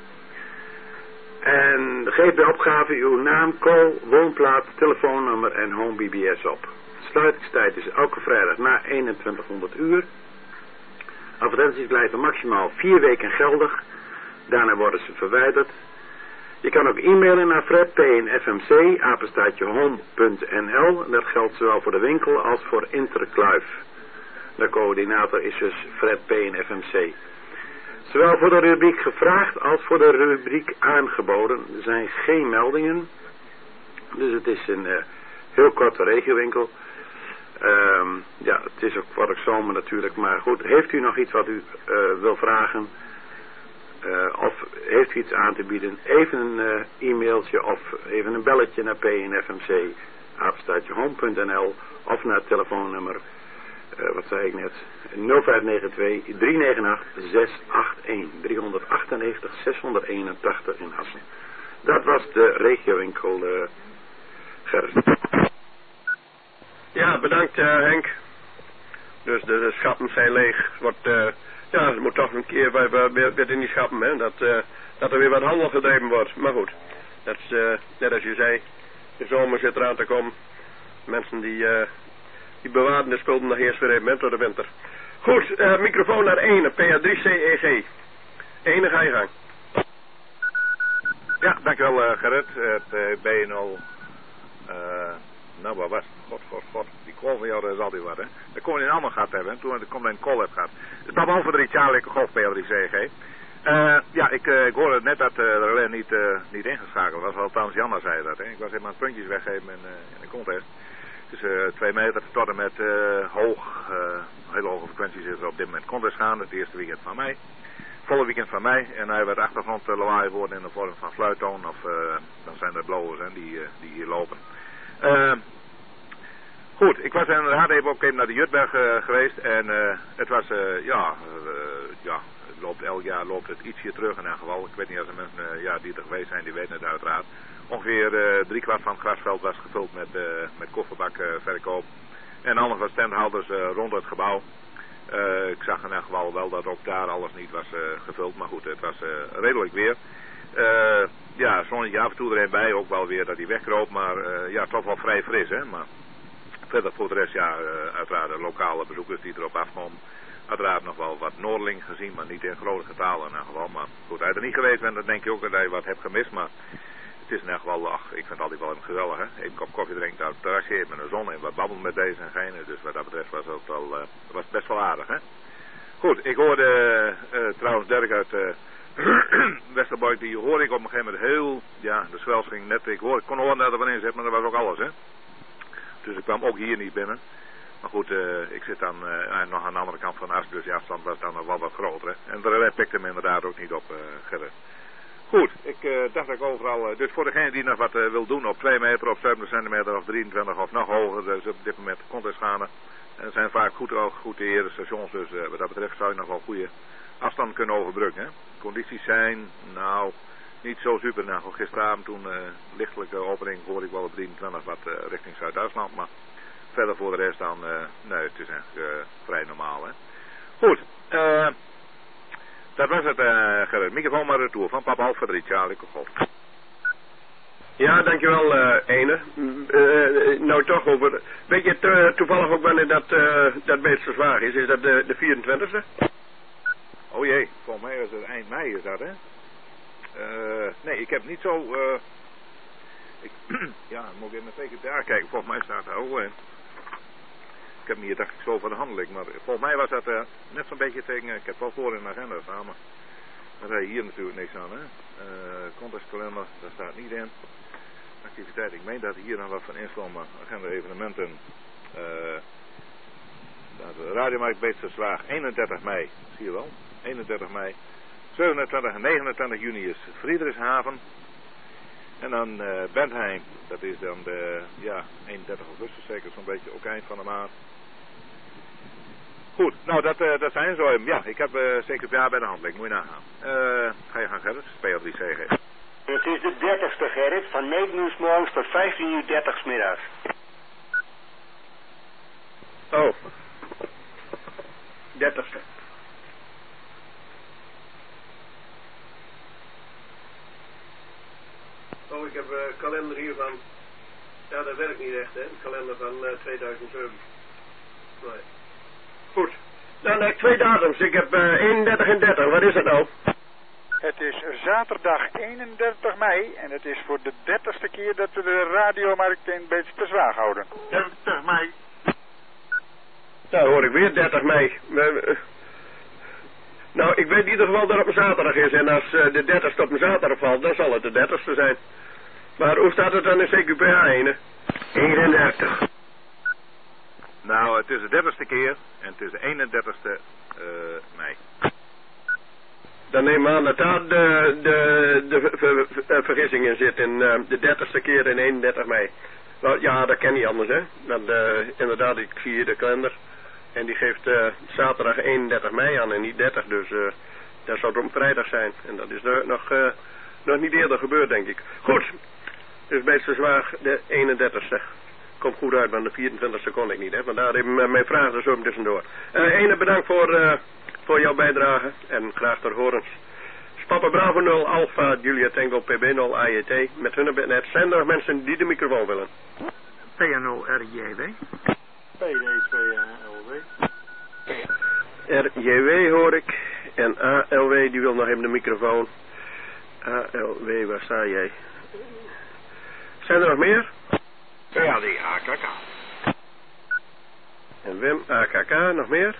En geef bij opgave uw naam, call, woonplaats, telefoonnummer en home BBS op. Sluitingstijd is elke vrijdag na 2100 uur. Advertenties blijven maximaal 4 weken geldig. Daarna worden ze verwijderd. Je kan ook e-mailen naar Fred P1FMC, apenstaartje home.nl. Dat geldt zowel voor de winkel als voor Interkluif. De coördinator is dus Fred P1FMC. Zowel voor de rubriek gevraagd als voor de rubriek aangeboden. Er zijn geen meldingen. Dus het is een heel korte regiowinkel. Ja, het is ook voor de zomer natuurlijk. Maar goed, heeft u nog iets wat u wil vragen? Of heeft u iets aan te bieden? Even een e-mailtje of even een belletje naar P1FMC, apenstaartje home.nl. Of naar het telefoonnummer, wat zei ik net, 0592 398 681. 398 681 in Assen. Dat was de regiowinkel, Gerrit. Ja, bedankt Henk. Dus de schappen zijn leeg. Ja, er moet toch een keer weer in die schappen, hè. Dat er weer wat handel gedreven wordt. Maar goed, dat is net als je zei, de zomer zit eraan te komen. Mensen die bewaren de spullen nog eerst weer even tot de winter. Goed, microfoon naar 1, PA3CEG. 1, ga je gang. Ja, dankjewel Gerrit. Het BNO... nou, wat was het? God. Die call van jou, dat is altijd wat, hè. Dat kon je in allemaal gehad hebben, toen ik een call heb gehad. Het was al voor 3 Charlie Golf PL3CG. Ja, ik hoorde net dat de relais niet ingeschakeld was. Althans, Janna zei dat, hè. Ik was helemaal puntjes weggeven in de contest. Dus 2 meter tot en met hele hoge frequenties is er op dit moment contest gaan. Het eerste weekend van mei. Volle weekend van mei. En hij werd achtergrond lawaai worden in de vorm van fluittoon. Of dan zijn er blowers, hè, die hier lopen. Goed, ik was inderdaad even ook even naar de Jutberg geweest en het was, het loopt elk jaar loopt het ietsje terug in elk geval. Ik weet niet of er mensen die er geweest zijn, die weten het uiteraard. Ongeveer 3/4 van het grasveld was gevuld met kofferbakverkoop. En anders was standhouders rond het gebouw. Ik zag in elk geval wel dat ook daar alles niet was gevuld, maar goed, het was redelijk weer. Ja, zonnetje af en toe erin bij, ook wel weer dat hij wegkroop, maar ja, toch wel vrij fris, hè. Maar verder voor de rest, ja, uiteraard de lokale bezoekers die erop afkomen. uiteraard nog wel wat Noordeling gezien, maar niet in grote getalen in ieder geval. Maar goed, als je er niet geweest bent, dan denk je ook dat je wat hebt gemist. Maar het is in ieder geval, ik vind het altijd wel even geweldig, hè. Even een kop koffie drinken, daar terrasje met een zon en wat babbelen met deze en gene. Dus wat dat betreft was het ook wel, was best wel aardig, hè. Goed, ik hoorde trouwens Dirk uit Westerbork, die hoorde ik op een gegeven moment heel, ja, de swells ging net, ik kon horen dat er van in zit, maar dat was ook alles, hè. Dus ik kwam ook hier niet binnen. Maar goed, ik zit dan nog aan de andere kant van de as, dus die afstand was dan nog wel wat groter, hè. En daar pikte hem inderdaad ook niet op, Gerrit. Goed, ik dacht dat ik overal, dus voor degene die nog wat wil doen op 2 meter, op 7 centimeter of 23 of nog hoger, dus op dit moment contestgaande. En er zijn vaak goed te heren stations, dus wat dat betreft zou je nog wel goede afstand kunnen overbruggen. Hè? Condities zijn, nou, niet zo super. Nou, gisteravond toen lichtelijke opening hoorde ik wel op 23 wat richting Zuid-Duitsland, maar verder voor de rest dan, nee, het is echt vrij normaal. Hè? Goed, dat was het, Gerrit. Microfoon maar retour van Papa Alfred, Charlie Kochel. Ja, dankjewel, Ene. Nou toch over, weet je toevallig ook wanneer dat beest zo zwaar is? Is dat de 24e? Oh jee, volgens mij is het eind mei is dat, hè? Nee, ik heb niet zo, ja, moet ik in mijn TKPA kijken, volgens mij staat daar, ik heb hem hier dacht ik zo van de hand liggen, maar volgens mij was dat net zo'n beetje tegen, ik heb wel voor in de agenda staan, maar daar heb je hier natuurlijk niks aan, hè? Contestkalender, daar staat niet in. Activiteit, ik meen dat hier nog wat van instond, maar agenda evenementen, de Radiomarkt Beesterswaag, 31 mei, zie je wel, 31 mei, 27 en 29 juni is Friedrichshaven, en dan Bentheim, dat is dan de, ja, 31 augustus zeker, zo'n beetje, ook eind van de maand. Goed, nou dat zijn zo, ja, ik heb zeker bij de hand, moet je nagaan. Ga je gaan, Gerrit, PL3CG. Het is de 30ste, Gerrit, van 9 uur 's morgens tot 15:30 's middags. Oh. 30ste. Oh, ik heb kalender hier van, ja dat werkt niet echt, hè, de kalender van 2007. Nee. Goed. Dan 2 datums, ik heb 31 en 30, wat is het nou? Het is zaterdag 31 mei en het is voor de 30ste keer dat we de radiomarkt in Beesterswaag houden. 30 mei. Nou hoor ik weer 30 mei. Nou, ik weet in ieder geval dat het op een zaterdag is en als de 30ste op een zaterdag valt, dan zal het de 30ste zijn. Maar hoe staat het dan in CQPA 1? 31. Nou, het is de 30ste keer en het is de 31ste mei. Dan neem ik aan dat daar de vergissing in zit in de 30ste keer in 31 mei. Nou, ja, dat kan niet anders, hè. Want inderdaad, ik zie hier de kalender. En die geeft zaterdag 31 mei aan en niet 30, dus dat zou het op vrijdag zijn. En dat is nog niet eerder gebeurd, denk ik. Goed, dus Beesterswaag de 31ste. Komt goed uit, want de 24ste kon ik niet, hè. Vandaar even mijn vraag er zo tussendoor. Ene, bedankt voor jouw bijdrage en graag ter horens. Papa Bravo 0 Alpha Julia Tango PB 0 AJT met hun net. Zijn er nog mensen die de microfoon willen? PA0 RJW. PD2LW. RJW hoor ik. En ALW die wil nog even de microfoon. ALW, waar sta jij? Zijn er nog meer? Ja, die AKK. En Wim, AKK, nog meer?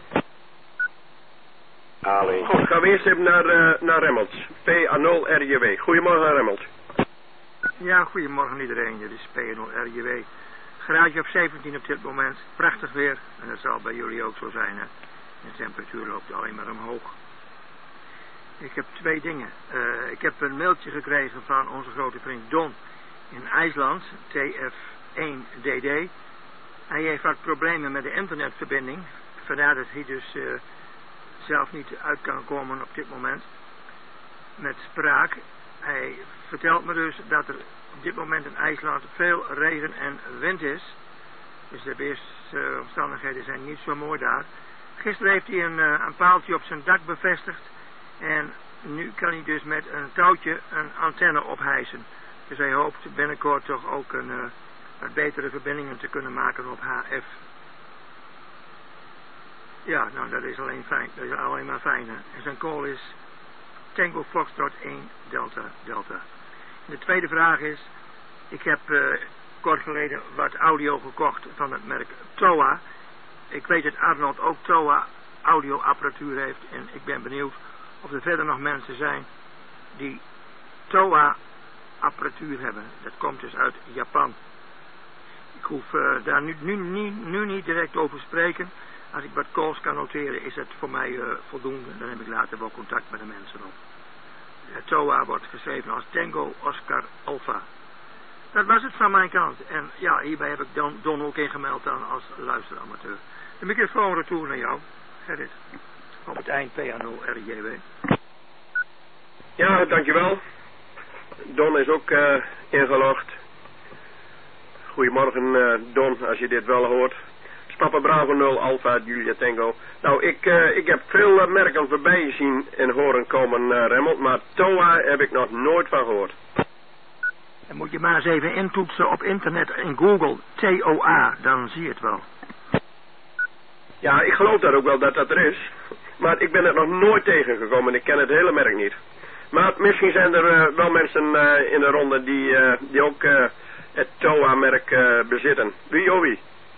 Ali. Goed, gaan we eerst even naar Remmels. PA0 RJW. Goedemorgen, Remmels. Ja, goedemorgen iedereen. Dit is PA0 RJW. Graadje op 17 op dit moment. Prachtig weer. En dat zal bij jullie ook zo zijn. Hè? De temperatuur loopt alleen maar omhoog. Ik heb 2 dingen. Ik heb een mailtje gekregen van onze grote vriend Don in IJsland. TF1DD. Hij heeft wat problemen met de internetverbinding. Vandaar dat hij dus zelf niet uit kan komen op dit moment met spraak. Hij vertelt me dus dat er op dit moment in IJsland veel regen en wind is. Dus de weersomstandigheden zijn niet zo mooi daar. Gisteren heeft hij een paaltje op zijn dak bevestigd. En nu kan hij dus met een touwtje een antenne ophijsen. Dus hij hoopt binnenkort toch ook wat betere verbindingen te kunnen maken op HF. Ja, nou dat is alleen fijn. Dat is alleen maar fijn. Hè. En zijn call is Tango Foxtrot 1 Delta Delta. En de tweede vraag is, ik heb kort geleden wat audio gekocht van het merk TOA. Ik weet dat Arnold ook TOA audioapparatuur heeft en ik ben benieuwd of er verder nog mensen zijn die TOA apparatuur hebben. Dat komt dus uit Japan. Ik hoef daar nu niet direct over spreken. Als ik wat calls kan noteren is het voor mij voldoende. Dan heb ik later wel contact met de mensen op. TOA wordt geschreven als Tango Oscar Alpha. Dat was het van mijn kant. En ja, hierbij heb ik Don ook ingemeld dan als luisteramateur. De microfoon retour naar jou. Gerrit. Op het eind PA0 RJW. Ja, dankjewel. Don is ook ingelogd. Goedemorgen Don, als je dit wel hoort. Papa Bravo 0 Alpha Julia Tango. Nou, ik heb veel merken voorbij zien en horen komen, Remmelt, maar TOA heb ik nog nooit van gehoord. Dan moet je maar eens even intoetsen op internet in Google, TOA, dan zie je het wel. Ja, ik geloof dat ook wel dat dat er is. Maar ik ben er nog nooit tegengekomen en ik ken het hele merk niet. Maar misschien zijn er wel mensen in de ronde die ook het TOA-merk bezitten. Wie of wie?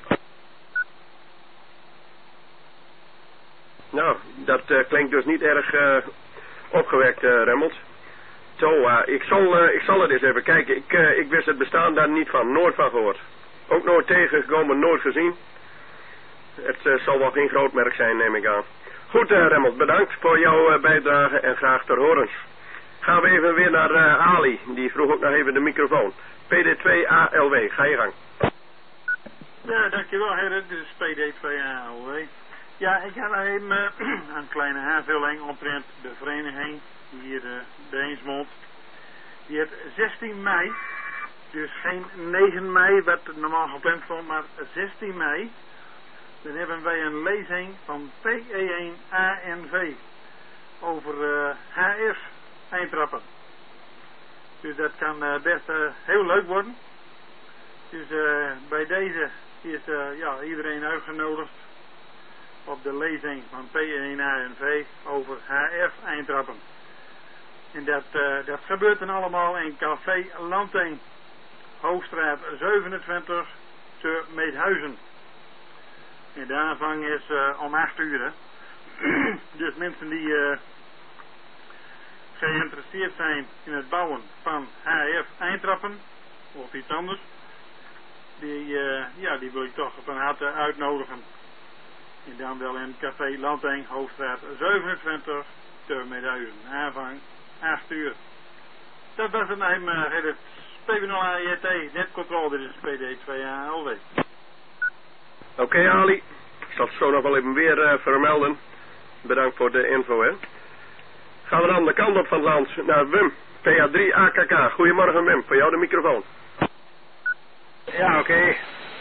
Nou, dat klinkt dus niet erg opgewekt, Remmelt. TOA, ik zal het eens even kijken. Ik wist het bestaan daar niet van, nooit van gehoord. Ook nooit tegengekomen, nooit gezien. Het zal wel geen groot merk zijn, neem ik aan. Goed, Remmelt, bedankt voor jouw bijdrage en graag ter horens. Gaan we even weer naar Ali, die vroeg ook nog even de microfoon. PD2ALW, ga je gang. Ja, dankjewel Gerrit, dit is PD2ALW. Ja, ik heb even een kleine aanvulling omtrent de vereniging hier de Eensmond. Die heeft 16 mei, dus geen 9 mei wat normaal gepland stond, maar 16 mei. Dan hebben wij een lezing van PE1ANV over HF Eindtrappen. Dus dat kan best heel leuk worden. Dus bij deze is iedereen uitgenodigd op de lezing van PE1ANV over HF Eindtrappen. En dat gebeurt dan allemaal in Café Lanteen, Hoogstraat 27 te Meedhuizen. En de aanvang is om 8 uur. Dus mensen die geïnteresseerd zijn in het bouwen van HF Eindtrappen of iets anders, die wil ik toch van harte uitnodigen. En dan wel in Café Lanteen, Hoogstraat 27 te Meedhuizen. Aanvang 8 uur. Dat was het neem Gerrit. P0AJT, netcontrole, dit is PD2ALW. Oké, Ali. Ik zal het zo nog wel even weer vermelden. Bedankt voor de info, hè. Gaan we dan de kant op van het land naar Wim. PA3AKK. Goedemorgen Wim, voor jou de microfoon. Ja, oké.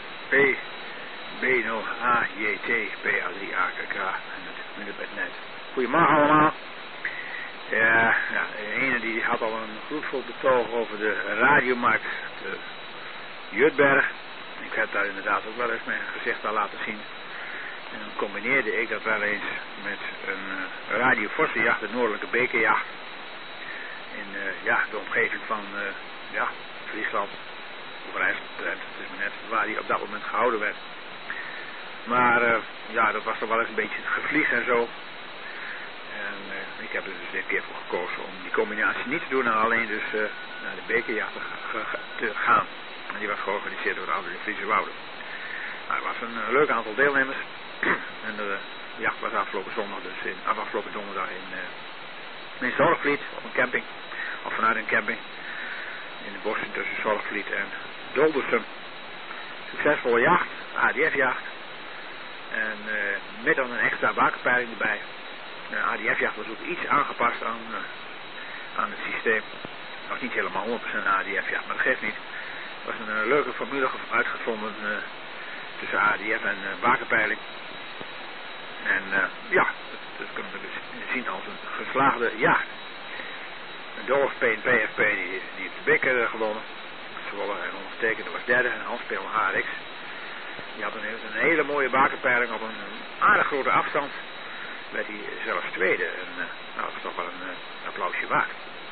B0AJT, PA3AKK. En het middenbednet. Goedemorgen allemaal. Ja, de ene die had al een gloedvol betoog over de radiomarkt te Jutberg. Ik heb daar inderdaad ook wel eens mijn gezicht al laten zien. En dan combineerde ik dat wel eens met een Radio Vossenjacht, de Noordelijke Bekerjacht. In de omgeving van Friesland, of IJsland, het is maar net waar die op dat moment gehouden werd. Maar dat was toch wel eens een beetje het gevlieg en zo. En ik heb er dus dit keer voor gekozen om die combinatie niet te doen en alleen dus naar de bekerjacht te gaan. En die was georganiseerd door de Oude Friese Wouden. Nou, er was een leuk aantal deelnemers. En de jacht was afgelopen donderdag in Zorgvliet op een camping. Of vanuit een camping. In de bossen tussen Zorgvliet en Doldersum. Succesvolle jacht, ADF-jacht. En met dan een extra wakenpeiling erbij. De ADF-jacht was ook iets aangepast aan het systeem. Het was niet helemaal 100% ADF-jacht, maar dat geeft niet. Er was een leuke formule uitgevonden tussen ADF en wakenpeiling. En dat kunnen we dus zien als een geslaagde jacht. Dolf P en PFP die heeft de beker gewonnen. Zwolle en ondertekend was derde en Hans P. HRX. die had een hele mooie bakenpeiling op een aardig grote afstand. Werd hij zelfs tweede. En nou, dat is toch wel een applausje waard.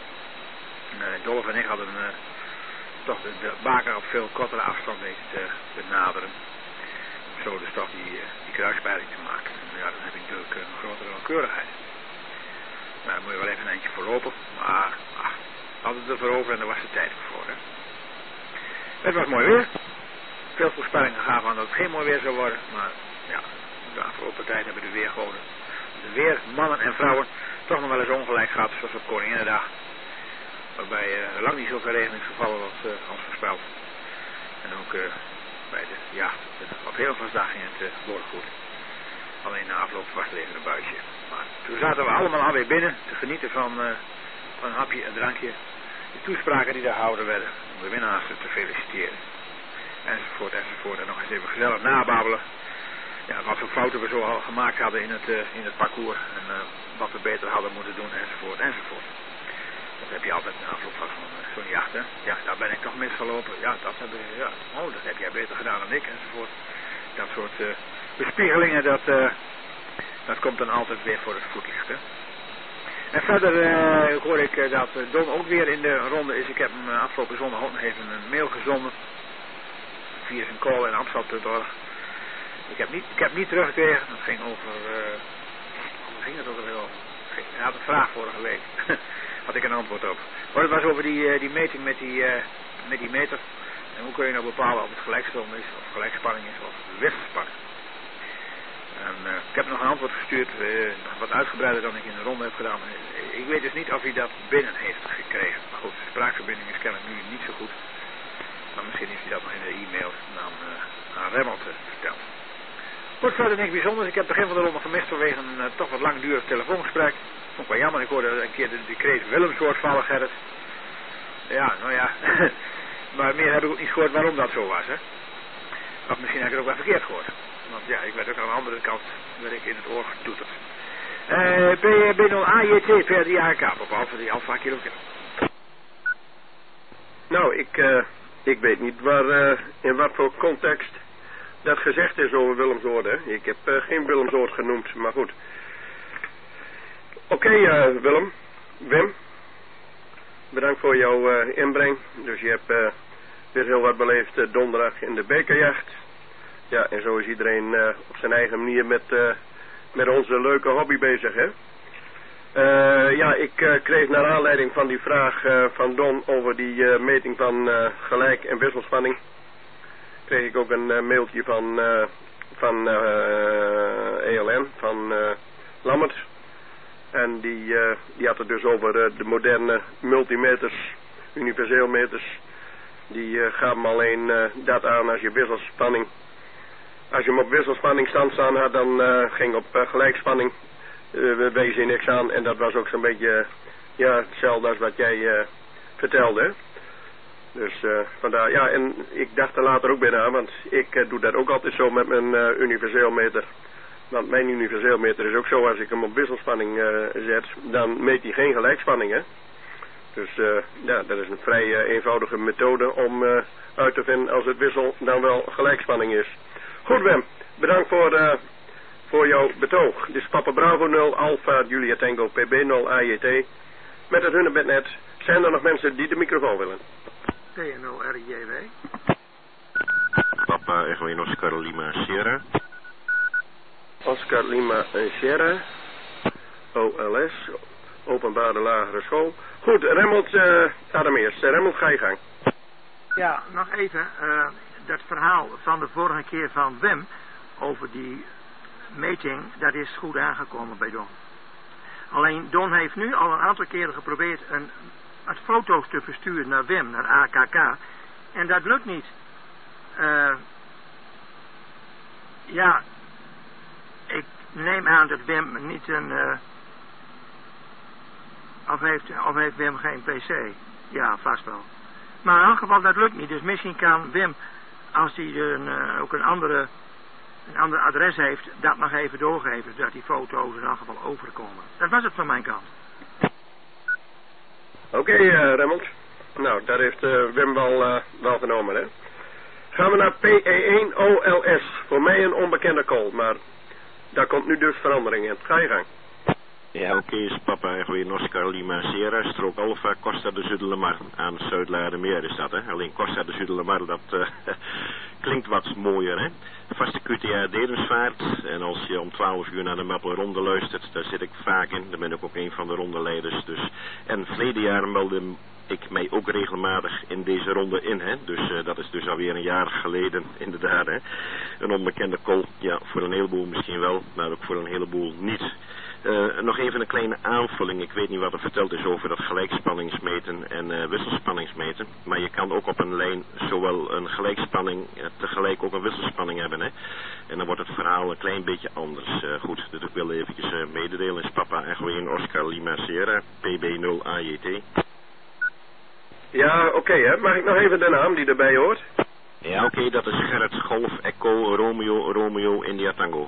Dolf en ik hadden toch de baker op veel kortere afstand weten te benaderen. Zo dus toch die kruispeiling te maken. En ja, dan heb je natuurlijk een grotere nauwkeurigheid. Nou, daar moet je wel even een eindje voor lopen. Maar hadden het ervoor over en daar was de tijd voor. Hè. Het was mooi weer. Veel voorspellingen gaven aan dat het geen mooi weer zou worden. Maar ja, de afgelopen tijd hebben de weermannen en vrouwen toch nog wel eens ongelijk gehad. Zoals op Koninginnedag. Waarbij lang niet zoveel regen is gevallen als voorspeld. En ook bij de jacht op Hemelvaartsdag in het Borggoed. Alleen na afloop was er even een buitje. Maar toen zaten we allemaal alweer binnen te genieten van een hapje en drankje. De toespraken die daar gehouden werden. Om de winnaars te feliciteren. Enzovoort, enzovoort. En nog eens even gezellig nababbelen. Ja, wat voor fouten we zo al gemaakt hadden in het parcours. En wat we beter hadden moeten doen, enzovoort, enzovoort. Dat heb je altijd na afloop van zo'n jacht, hè. Ja, daar ben ik toch misgelopen. Ja, dat heb jij beter gedaan dan ik, enzovoort. Dat soort bespiegelingen, dat komt dan altijd weer voor het voetlicht, hè. En verder hoor ik dat Don ook weer in de ronde is. Ik heb hem afgelopen zondag ook nog even een mail gezonden. Via zijn call en Amsterdam.org. Ik heb niet teruggekregen. Dat ging over... hoe ging het ook alweer over? Hij had een vraag vorige week. Had ik een antwoord op. Maar het was over die meting met die meter. En hoe kun je nou bepalen of het gelijkstroom is, of gelijkspanning is, of wisselspanning. En ik heb nog een antwoord gestuurd, wat uitgebreider dan ik in de ronde heb gedaan. Ik weet dus niet of hij dat binnen heeft gekregen. Maar goed, de spraakverbinding is kennelijk nu niet zo goed. Maar misschien heeft hij dat nog in de e-mail aan Remmelt verteld. Goed, verder niks bijzonders. Ik heb het begin van de ronde gemist vanwege een toch wat langdurig telefoongesprek. Vond ik wel jammer. Ik hoorde een keer de kreet Willemswoord vallen, Gerrit. Ja, nou ja. Maar meer heb ik ook niet gehoord waarom dat zo was, hè. Of misschien heb ik het ook wel verkeerd gehoord. Want ja, ik werd ook aan de andere kant in het oor getoeterd. B0AJT per die ARK, behalve die Alfa Kilo. Nou, ik weet niet in wat voor context dat gezegd is over Willemswoord, hè. Ik heb geen Willemswoord genoemd, maar goed. Oké, Wim. Bedankt voor jouw inbreng. Dus je hebt weer heel wat beleefd donderdag in de bekerjacht. Ja, en zo is iedereen op zijn eigen manier met onze leuke hobby bezig, hè. Ja, ik kreeg naar aanleiding van die vraag van Don over die meting van gelijk- en wisselspanning, kreeg ik ook een mailtje van ELN, van Lammert. En die had het dus over de moderne multimeters, universeelmeters. Die gaven alleen dat aan als je wisselspanning. Als je hem op wisselspanning stand staan had, dan ging op gelijkspanning wees je niks aan. En dat was ook zo'n beetje hetzelfde als wat jij vertelde. Dus vandaar, ja, en ik dacht er later ook bij na, want ik doe dat ook altijd zo met mijn universeelmeter. Want mijn universeelmeter is ook zo, als ik hem op wisselspanning zet, dan meet hij geen gelijkspanning, hè. Dus ja, dat is een vrij eenvoudige methode om uit te vinden als het wissel dan wel gelijkspanning is. Goed, Wim, bedankt voor jouw betoog. Dit is Papa Bravo 0, Alpha Julia Tango, PB 0, AJT. Met het Hunebednet. Zijn er nog mensen die de microfoon willen? TNO-RJW. Papa Echo Oscar Lima Sierra. Oscar Lima Sierra. OLS. Openbare lagere school. Goed, Remmelt, Adam eerst. Remmelt, ga je gang. Ja, nog even. Dat verhaal van de vorige keer van Wim over die meting, dat is goed aangekomen bij Don. Alleen Don heeft nu al een aantal keren geprobeerd het foto's te versturen naar Wim, naar AKK. En dat lukt niet. Ja, ik neem aan dat Wim niet of heeft Wim geen PC? Ja, vast wel. Maar in elk geval, dat lukt niet. Dus misschien kan Wim, als hij ook een ander adres heeft, dat nog even doorgeven, zodat die foto's in elk geval overkomen. Dat was het van mijn kant. Oké, Remmelt. Nou, daar heeft Wim wel genomen, hè. Gaan we naar PE1OLS. Voor mij een onbekende call, maar daar komt nu dus verandering in. Ga je gang. Ja, oké, is papa Echo Oscar Lima Sierra, strook Alpha, Costa de Zuidelemar. Aan Zuid-Laardermeer is dat, hè. Alleen Costa de Zuidelemar, dat klinkt wat mooier, hè. Vaste QTA Dedemsvaart. En als je om 12 uur naar de Meppel Ronde luistert, daar zit ik vaak in. Daar ben ik ook een van de rondeleiders. Dus. En verleden jaar meldde ik mij ook regelmatig in deze ronde in, hè. Dus dat is dus alweer een jaar geleden, inderdaad, hè. Een onbekende call, ja, voor een heleboel misschien wel, maar ook voor een heleboel niet. Nog even een kleine aanvulling. Ik weet niet wat er verteld is over dat gelijkspanningsmeten en wisselspanningsmeten. Maar je kan ook op een lijn zowel een gelijkspanning tegelijk ook een wisselspanning hebben, hè. En dan wordt het verhaal een klein beetje anders. Goed, dus ik wil eventjes mededelen. Is papa Echo Oscar Lima Sierra, PB0 AJT. Ja, oké, hè. Mag ik nog even de naam die erbij hoort? Ja, oké, dat is Gerrit Golf Echo Romeo India Tango.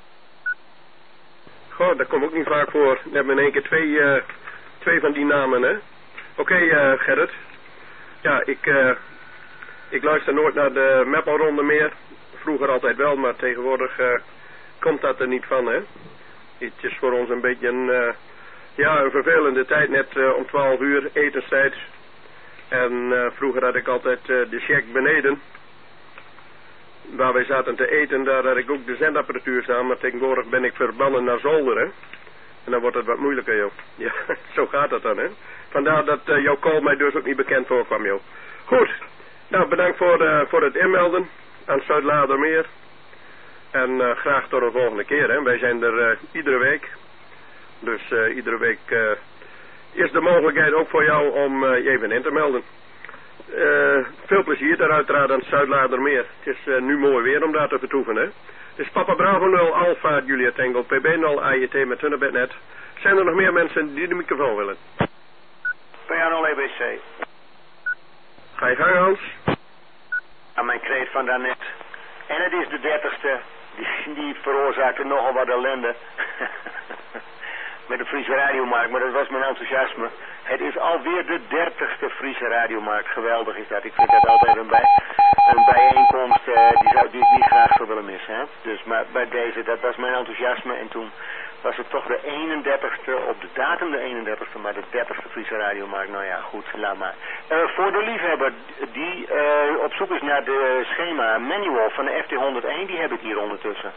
Goh, dat komt ook niet vaak voor. We hebben in één keer twee van die namen, hè. Oké, Gerrit. Ja, ik luister nooit naar de Meppelronde meer. Vroeger altijd wel, maar tegenwoordig komt dat er niet van, hè. Het is voor ons een beetje een vervelende tijd, net om 12 uur etenstijd. En vroeger had ik altijd de check beneden. Waar wij zaten te eten, daar had ik ook de zendapparatuur staan, maar tegenwoordig ben ik verbannen naar zolder, hè. En dan wordt het wat moeilijker, joh. Ja, zo gaat dat dan, hè. Vandaar dat jouw call mij dus ook niet bekend voorkwam, joh. Goed, nou bedankt voor het inmelden aan Zuid-Laardermeer. En graag tot de volgende keer, hè. Wij zijn er iedere week. Dus iedere week is de mogelijkheid ook voor jou om je even in te melden. Veel plezier daar uiteraard aan het Zuid-Laardermeer. Het is nu mooi weer om daar te vertoeven, hè. Het is Papa Bravo 0 Alpha Julia Tango PB0 AJT met Hunnebednet. Zijn er nog meer mensen die de microfoon willen? PA0 EBC. Ga je gang, Hans. Aan mijn kreet van daarnet. En het is de 30ste. Die veroorzaakte nogal wat ellende. Met de Friese radiomarkt, maar dat was mijn enthousiasme. Het is alweer de 30ste Friese radiomarkt. Geweldig is dat. Ik vind dat altijd een bijeenkomst die ik niet graag zou willen missen. Hè? Dus maar bij deze, dat was mijn enthousiasme. En toen was het toch de 31ste, op de datum de 31ste, maar de 30ste Friese radiomarkt. Nou ja, goed, laat maar. Voor de liefhebber die op zoek is naar de schema manual van de FT101, die heb ik hier ondertussen.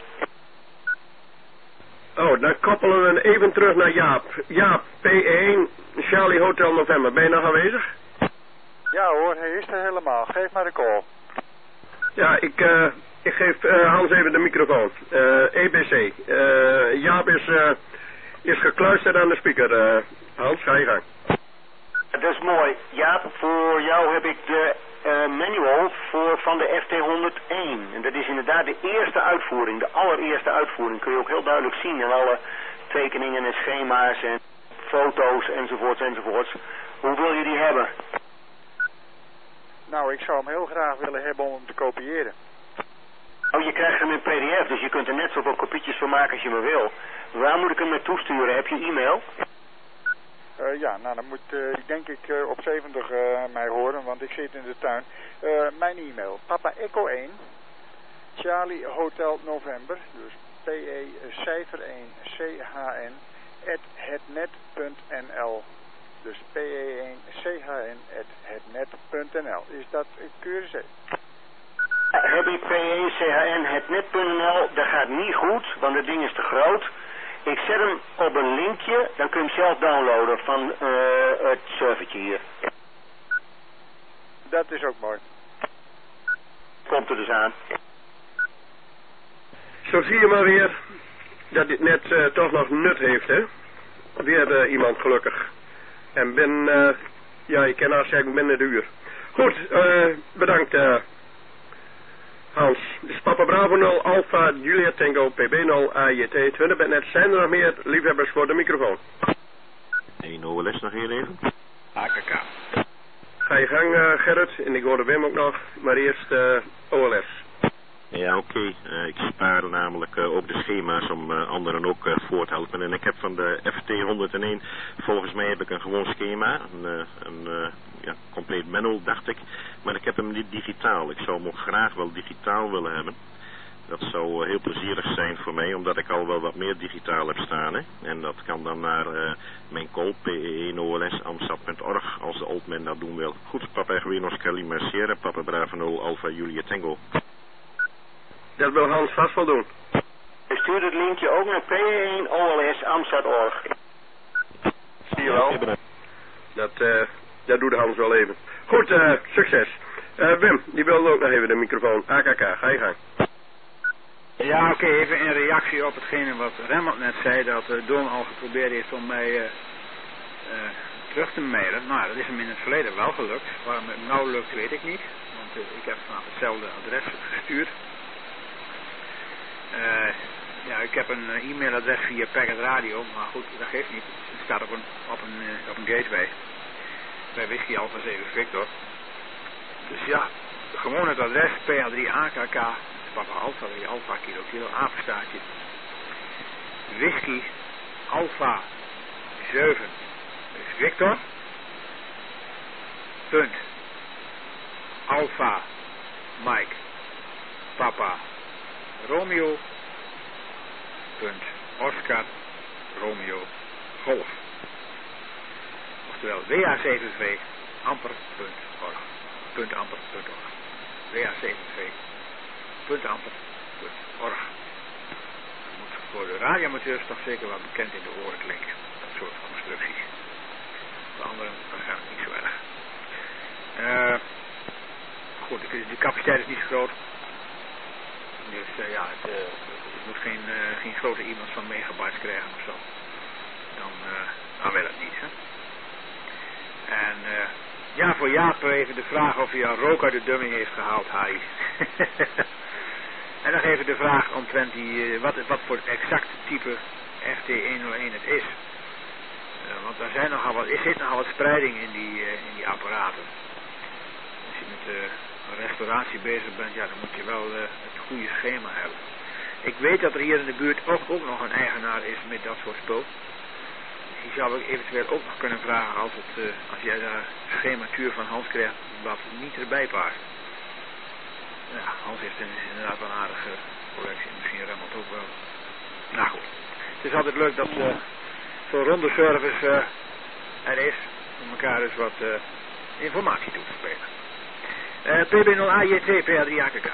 Oh, dan koppelen we even terug naar Jaap. Jaap, P1, Charlie Hotel November. Ben je nog aanwezig? Ja hoor, hij is er helemaal. Geef maar de call. Ja, ik geef Hans even de microfoon. EBC. Jaap is gekluisterd aan de speaker. Hans, ga je gang. Dat is mooi. Jaap, voor jou heb ik de manual van de FT101. En dat is inderdaad de eerste uitvoering, de allereerste uitvoering. Kun je ook heel duidelijk zien in alle tekeningen en schema's en foto's enzovoorts. Hoe wil je die hebben? Nou, ik zou hem heel graag willen hebben om hem te kopiëren. Oh, je krijgt hem in PDF, dus je kunt er net zoveel kopietjes van maken als je maar wil. Waar moet ik hem mee toesturen? Heb je e-mail? Ja, nou dan moet denk ik op 70 mij horen, want ik zit in de tuin. Mijn e-mail, Papa Echo 1, Charlie Hotel November, dus PE cijfer 1 CHN @hetnet.nl. Dus PE1CHN@hetnet.nl. Is dat keurig? Heb ik PE1CHN@hetnet.nl, dat gaat niet goed, want het ding is te groot. Ik zet hem op een linkje, dan kun je hem zelf downloaden van het servertje hier. Dat is ook mooi. Komt er dus aan. Zo zie je maar weer dat dit net toch nog nut heeft, hè. Weer iemand gelukkig. En ik kan nou zeggen binnen de uur. Goed, bedankt Hans. Dit is Papa Bravo 0 Alpha Julia Tango PB0 AJT 20 net. Zijn er nog meer liefhebbers voor de microfoon? 1 OLS nog hier even. AKK. Ga je gang Gerrit, en ik hoorde Wim ook nog, maar eerst OLS. Ja, oké. Ik spaar namelijk ook de schema's om anderen ook voor te helpen. En ik heb van de FT101, volgens mij heb ik een gewoon schema, een compleet manual, dacht ik. Maar ik heb hem niet digitaal. Ik zou hem ook graag wel digitaal willen hebben. Dat zou heel plezierig zijn voor mij, omdat ik al wel wat meer digitaal heb staan. Hè? En dat kan dan naar mijn call, pe1ols.amstad.org, als de oldman dat doen wil. Goed, Papa Egoïne Oscar Lima Sierra, Papa Bravo 0 Alpha Julia Tango. Dat wil Hans vast wel doen. Stuur het linkje ook naar pe1ols.amstad.org. Zie je wel. Dat doet Hans wel even. Goed, succes. Wim, die wilde ook nog even de microfoon. AKK, ga je gang. Ja, oké, even in reactie op hetgene wat Remmelt net zei, dat Don al geprobeerd heeft om mij terug te mailen. Nou, dat is hem in het verleden wel gelukt. Waarom het nou lukt, weet ik niet. Want ik heb vanaf hetzelfde adres gestuurd. Ik heb een e-mailadres via Packet Radio, maar goed, dat geeft niet. Het staat op een gateway. Bij Whisky Alpha 7 Victor. Dus ja, gewoon het adres PA3AKK, Papa Alpha, Alpha Kilo, apenstaartje. Whisky Alpha 7 Victor. Punt. Alpha Mike Papa Romeo. Punt. Oscar Romeo Golf. Oftewel WA7V amper.org. .amper.org. WA7V.amper.org. Moet voor de radioamateurs toch zeker wat bekend in de oren klinken. Dat soort constructies. De anderen waarschijnlijk niet zo erg. Goed, de capaciteit is niet zo groot. Dus het moet geen grote e-mails van megabytes krijgen of zo. Dan wil het niet, hè. En voor Jaap even de vraag of hij al rook uit de dummy heeft gehaald, Harry. En dan even de vraag omtrent wat voor exact type FT101 het is. Want er zit nogal wat spreiding in die apparaten. Als je met restauratie bezig bent, ja, dan moet je wel het goede schema hebben. Ik weet dat er hier in de buurt ook nog een eigenaar is met dat soort spul. Die zou ik eventueel ook nog kunnen vragen als jij daar schematuur van Hans krijgt wat niet erbij past. Ja, Hans heeft inderdaad wel een aardige collectie. Misschien Remmelt ook wel. Nou goed. Het is altijd leuk dat zo'n ronde service er is. Om elkaar dus wat informatie toe te spelen. PB0AJT PA3AKK.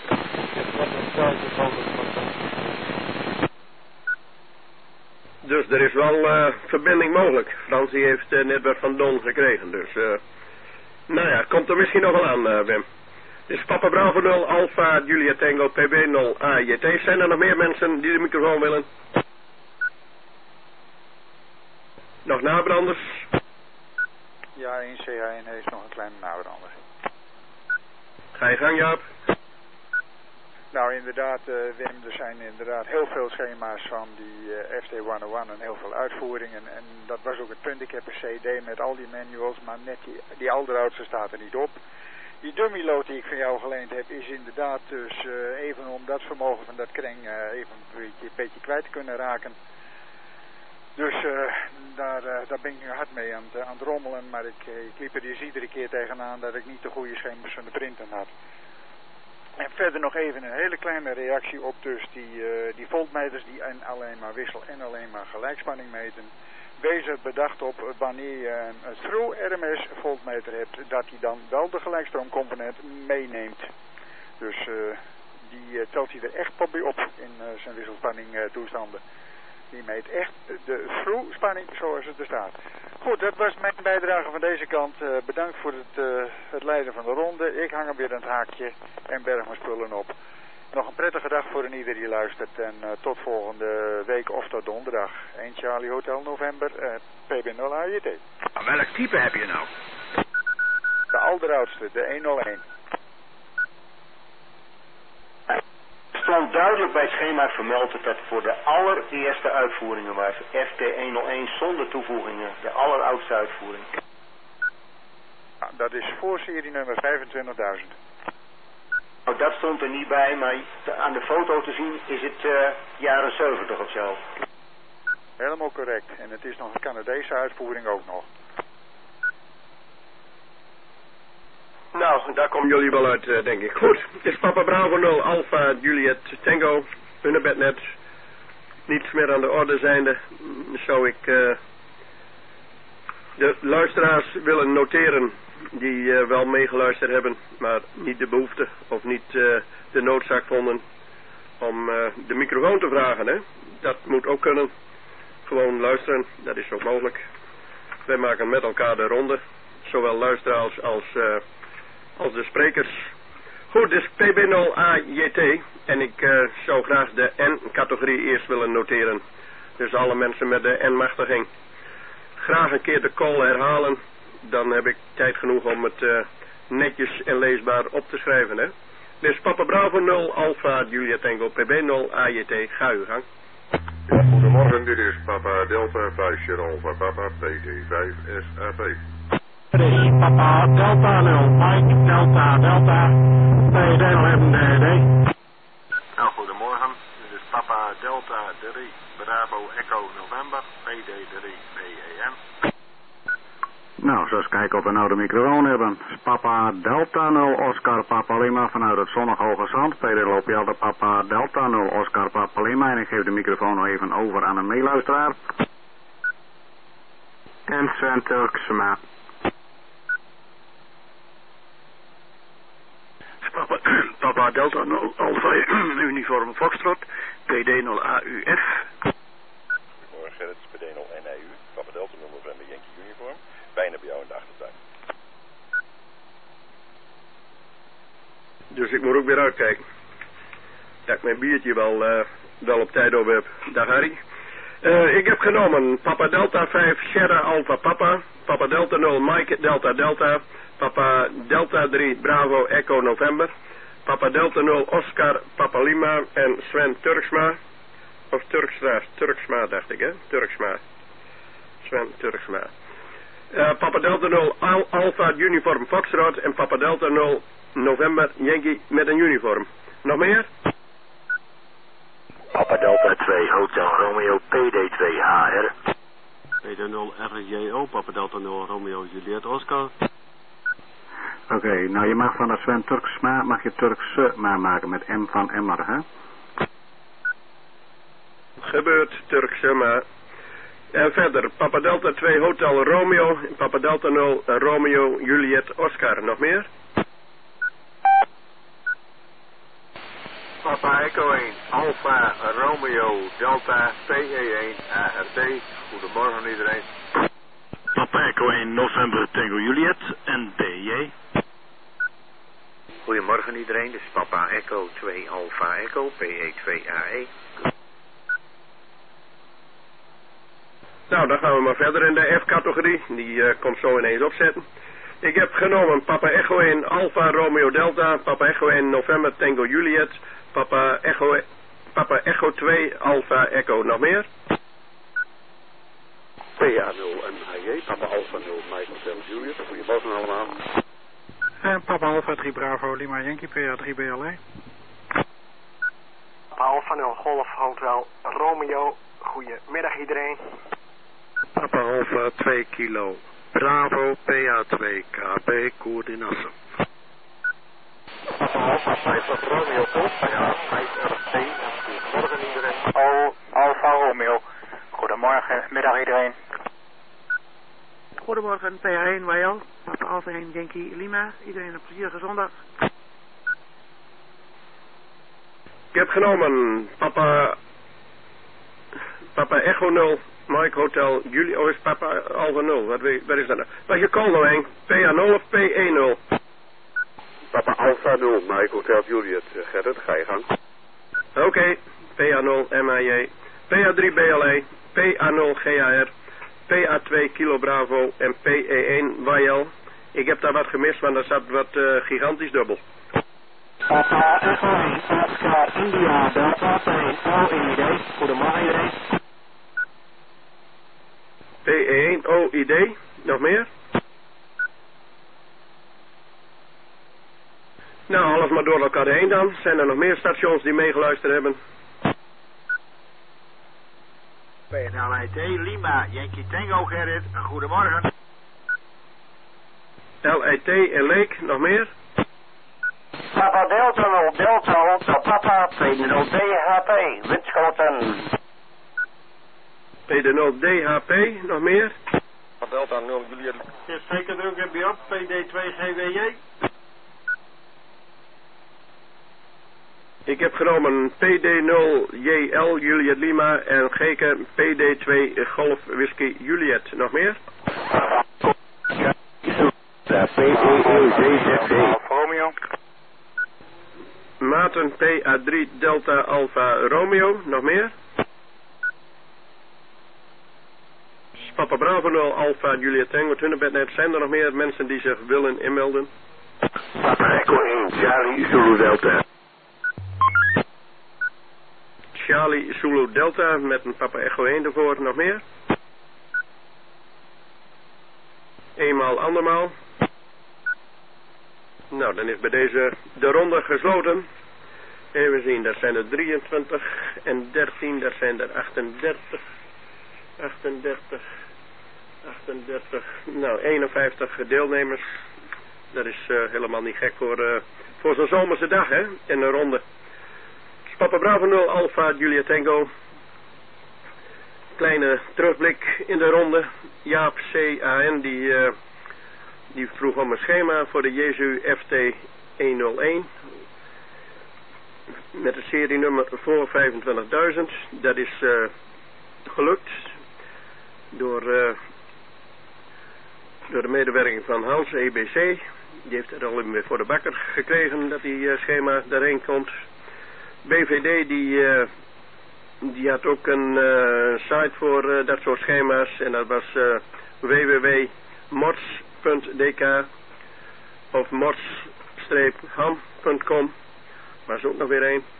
Dus er is wel verbinding mogelijk. Frans die heeft net wat van Don gekregen. Dus komt er misschien nog wel aan, Wim. Dus Papa Bravo 0 Alpha Julia Tango PB0 AJT. Zijn er nog meer mensen die de microfoon willen? Nog nabranders? Ja, in CHN heeft nog een kleine nabrander. Ga je gang, Jaap. Nou, inderdaad, Wim, er zijn inderdaad heel veel schema's van die FT101 en heel veel uitvoeringen. En dat was ook het punt. Ik heb een CD met al die manuals, maar net die alleroudste staat er niet op. Die dummyload die ik van jou geleend heb, is inderdaad dus even om dat vermogen van dat kring even een beetje kwijt te kunnen raken. Dus daar ben ik nu hard mee aan het rommelen, maar ik liep er dus iedere keer tegenaan dat ik niet de goede schema's van de printer had. En verder nog even een hele kleine reactie op dus die voltmeters die alleen maar wissel en alleen maar gelijkspanning meten. Wees er bedacht op wanneer je een through RMS voltmeter hebt, dat hij dan wel de gelijkstroomcomponent meeneemt. Dus die telt hij er echt bij op in zijn wisselspanning toestanden. Die meet echt de through spanning zoals het er staat. Goed, dat was mijn bijdrage van deze kant. Bedankt voor het leiden van de ronde. Ik hang hem weer aan het haakje en berg mijn spullen op. Nog een prettige dag voor een ieder die luistert. En tot volgende week of tot donderdag. 1 Charlie Hotel November, PB0 AJT. Welk type heb je nou? De alleroudste, de 101. Er stond duidelijk bij het schema vermeld dat het voor de allereerste uitvoeringen was. FT101 zonder toevoegingen. De alleroudste uitvoering. Ja, dat is voor serienummer 25.000. Nou, dat stond er niet bij, maar aan de foto te zien is het jaren 70 of zo. Helemaal correct. En het is nog een Canadese uitvoering ook nog. Nou, daar komen jullie wel uit, denk ik. Goed, het is Papa Bravo 0 Alpha Juliet Tango. Hunebednet. Niets meer aan de orde zijnde. Zou ik de luisteraars willen noteren die wel meegeluisterd hebben, maar niet de behoefte of niet de noodzaak vonden om de microfoon te vragen. Hè? Dat moet ook kunnen. Gewoon luisteren, dat is ook mogelijk. Wij maken met elkaar de ronde. Zowel luisteraars als de sprekers. Goed, dus PB0AJT. En ik zou graag de N-categorie eerst willen noteren. Dus alle mensen met de N-machtiging. Graag een keer de call herhalen. Dan heb ik tijd genoeg om het netjes en leesbaar op te schrijven. Hè? Dus Papa Bravo 0 Alpha Juliet Tango PB0 AJT. Ga uw gang. Ja, goedemorgen, dit is Papa Delta 5 Alpha Papa PD5 SAP. Papa Delta 0 Mike Delta Delta PD0 Nou, goedemorgen, dit is Papa Delta 3 Bravo Echo November PD3 BEM. Nou, zo eens kijken of we nou de microfoon hebben. Papa Delta 0 Oscar Papa Lima vanuit het zonnig Hoge Zand. Peder loop je altijd Papa Delta 0 Oscar Papa Lima. En ik geef de microfoon nog even over aan een meeluisteraar. En Sven Turksema. Papa Delta 0 Alpha Uniform Foxtrot PD0 AUF. Goedemorgen, het is PD0 NAU. Papa Delta 0 November Yankee Uniform. Bijna bij jou in de achtertuin. Dus ik moet ook weer uitkijken. Dat ik mijn biertje wel op tijd over heb. Dag Harry. Ik heb genomen Papa Delta 5 Sierra Alpha Papa. Papa Delta 0 Mike Delta Delta. Papa Delta 3 Bravo Echo November. Papa Delta 0 Oscar Papa Lima en Sven Turksma. Of Turksma dacht ik, hè? Turksma. Sven Turksma. Papa Delta 0 Alpha Uniform Foxtrot en Papa Delta 0 November Yankee met een uniform. Nog meer? Papa Delta 2 Hotel Romeo PD2 HR. PD0 RJO Papa Delta 0 Romeo Juliet Oscar. Oké, nou je mag van de Sven Turksma, mag je Turkse maar maken met M van Emmer, hè? Gebeurt, Turkse maar. En verder, Papa Delta 2 Hotel Romeo, Papa Delta 0 Romeo Juliet Oscar. Nog meer? Papa Echo 1 Alpha Romeo Delta PE1 ART. Goedemorgen iedereen. Papa Echo 1 November Tango Juliet en DJ. Goedemorgen iedereen, dit is Papa Echo 2 Alpha Echo PE2AE. Nou, dan gaan we maar verder in de F-categorie. Die komt zo ineens opzetten. Ik heb genomen Papa Echo 1 Alpha Romeo Delta, Papa Echo 1 November Tango Juliet, Papa Echo 2 Alpha Echo. Nog meer? PA0 MHJ, Papa Alpha 0 Michael Sam Juliet. Goedemorgen allemaal. En Papa Alpha 3 Bravo Lima Yankee PA3 BLE. Papa Alpha 0 Golf Hotel Romeo. Goedemiddag iedereen. Papa Alpha 2 Kilo Bravo PA2 KB Koerdinassen. Papa Alpha 5 Romeo Golf PA5 RT. Goedemorgen iedereen. Alpha Romeo. Goedemorgen, middag iedereen. Goedemorgen, PA1 WL, Papa Alpha 1 Yankee Lima. Iedereen een plezierige zondag. Ik heb genomen Papa Echo 0 Mike Hotel Julie. Oh, is Papa Alpha 0. Wat is dat nou? Wat je call nou heen? PA0 of PE0? Papa Alpha 0 Mike Hotel Juliet. Gerrit, ga je gang. Oké, PA0 MAJ, PA3 BLE, PA0 GAR, PA2 Kilo Bravo en PE1 YL. Ik heb daar wat gemist, want daar zat wat gigantisch dubbel. Papa Echo 1 Oscar India Delta 2 OID. Goedemorgen iedereen. PE1 OID. Nog meer? Nou, alles maar door elkaar heen dan. Zijn er nog meer stations die meegeluisterd hebben? PNLIT, Lima, Yankee Tango, Gerrit, goedemorgen. LIT en Leek, nog meer? Papa Delta 0, Delta Hotel Papa, P0 DHP, Winschoten. PD0 DHP, nog meer? Delta 0, Juliet. Is zeker druk, heb je op, PD2 GWJ. Ik heb genomen PD0 JL Juliet Lima en Geke PD2 Golf Whisky Juliet. Nog meer? Romeo. Maarten PA3 Delta Alpha Romeo. Nog meer? Papa Bravo 0 Alpha Juliet Tango Tunnelbednet. Zijn er nog meer mensen die zich willen inmelden? Papa Echo 1 Charlie Zulu Delta. Charlie Zulu Delta met een Papa Echo 1 ervoor. Nog meer? Eenmaal, andermaal. Nou, dan is bij deze de ronde gesloten. Even zien, daar zijn er 23 en 13, daar zijn er 38, 38, nou 51 deelnemers. Dat is helemaal niet gek voor zo'n zomerse dag, hè, in een ronde. Papa Bravo 0 Alpha Juliet Tango. Kleine terugblik in de ronde. Jaap CAN die vroeg om een schema voor de Jesu FT 101. Met het serienummer voor 25.000. Dat is gelukt door de medewerking van Hans EBC. Die heeft het al weer voor de bakker gekregen dat die schema daarheen komt. BVD die had ook een site voor dat soort schema's en dat was www.mods.dk of mods-ham.com. Maar is ook nog weer een.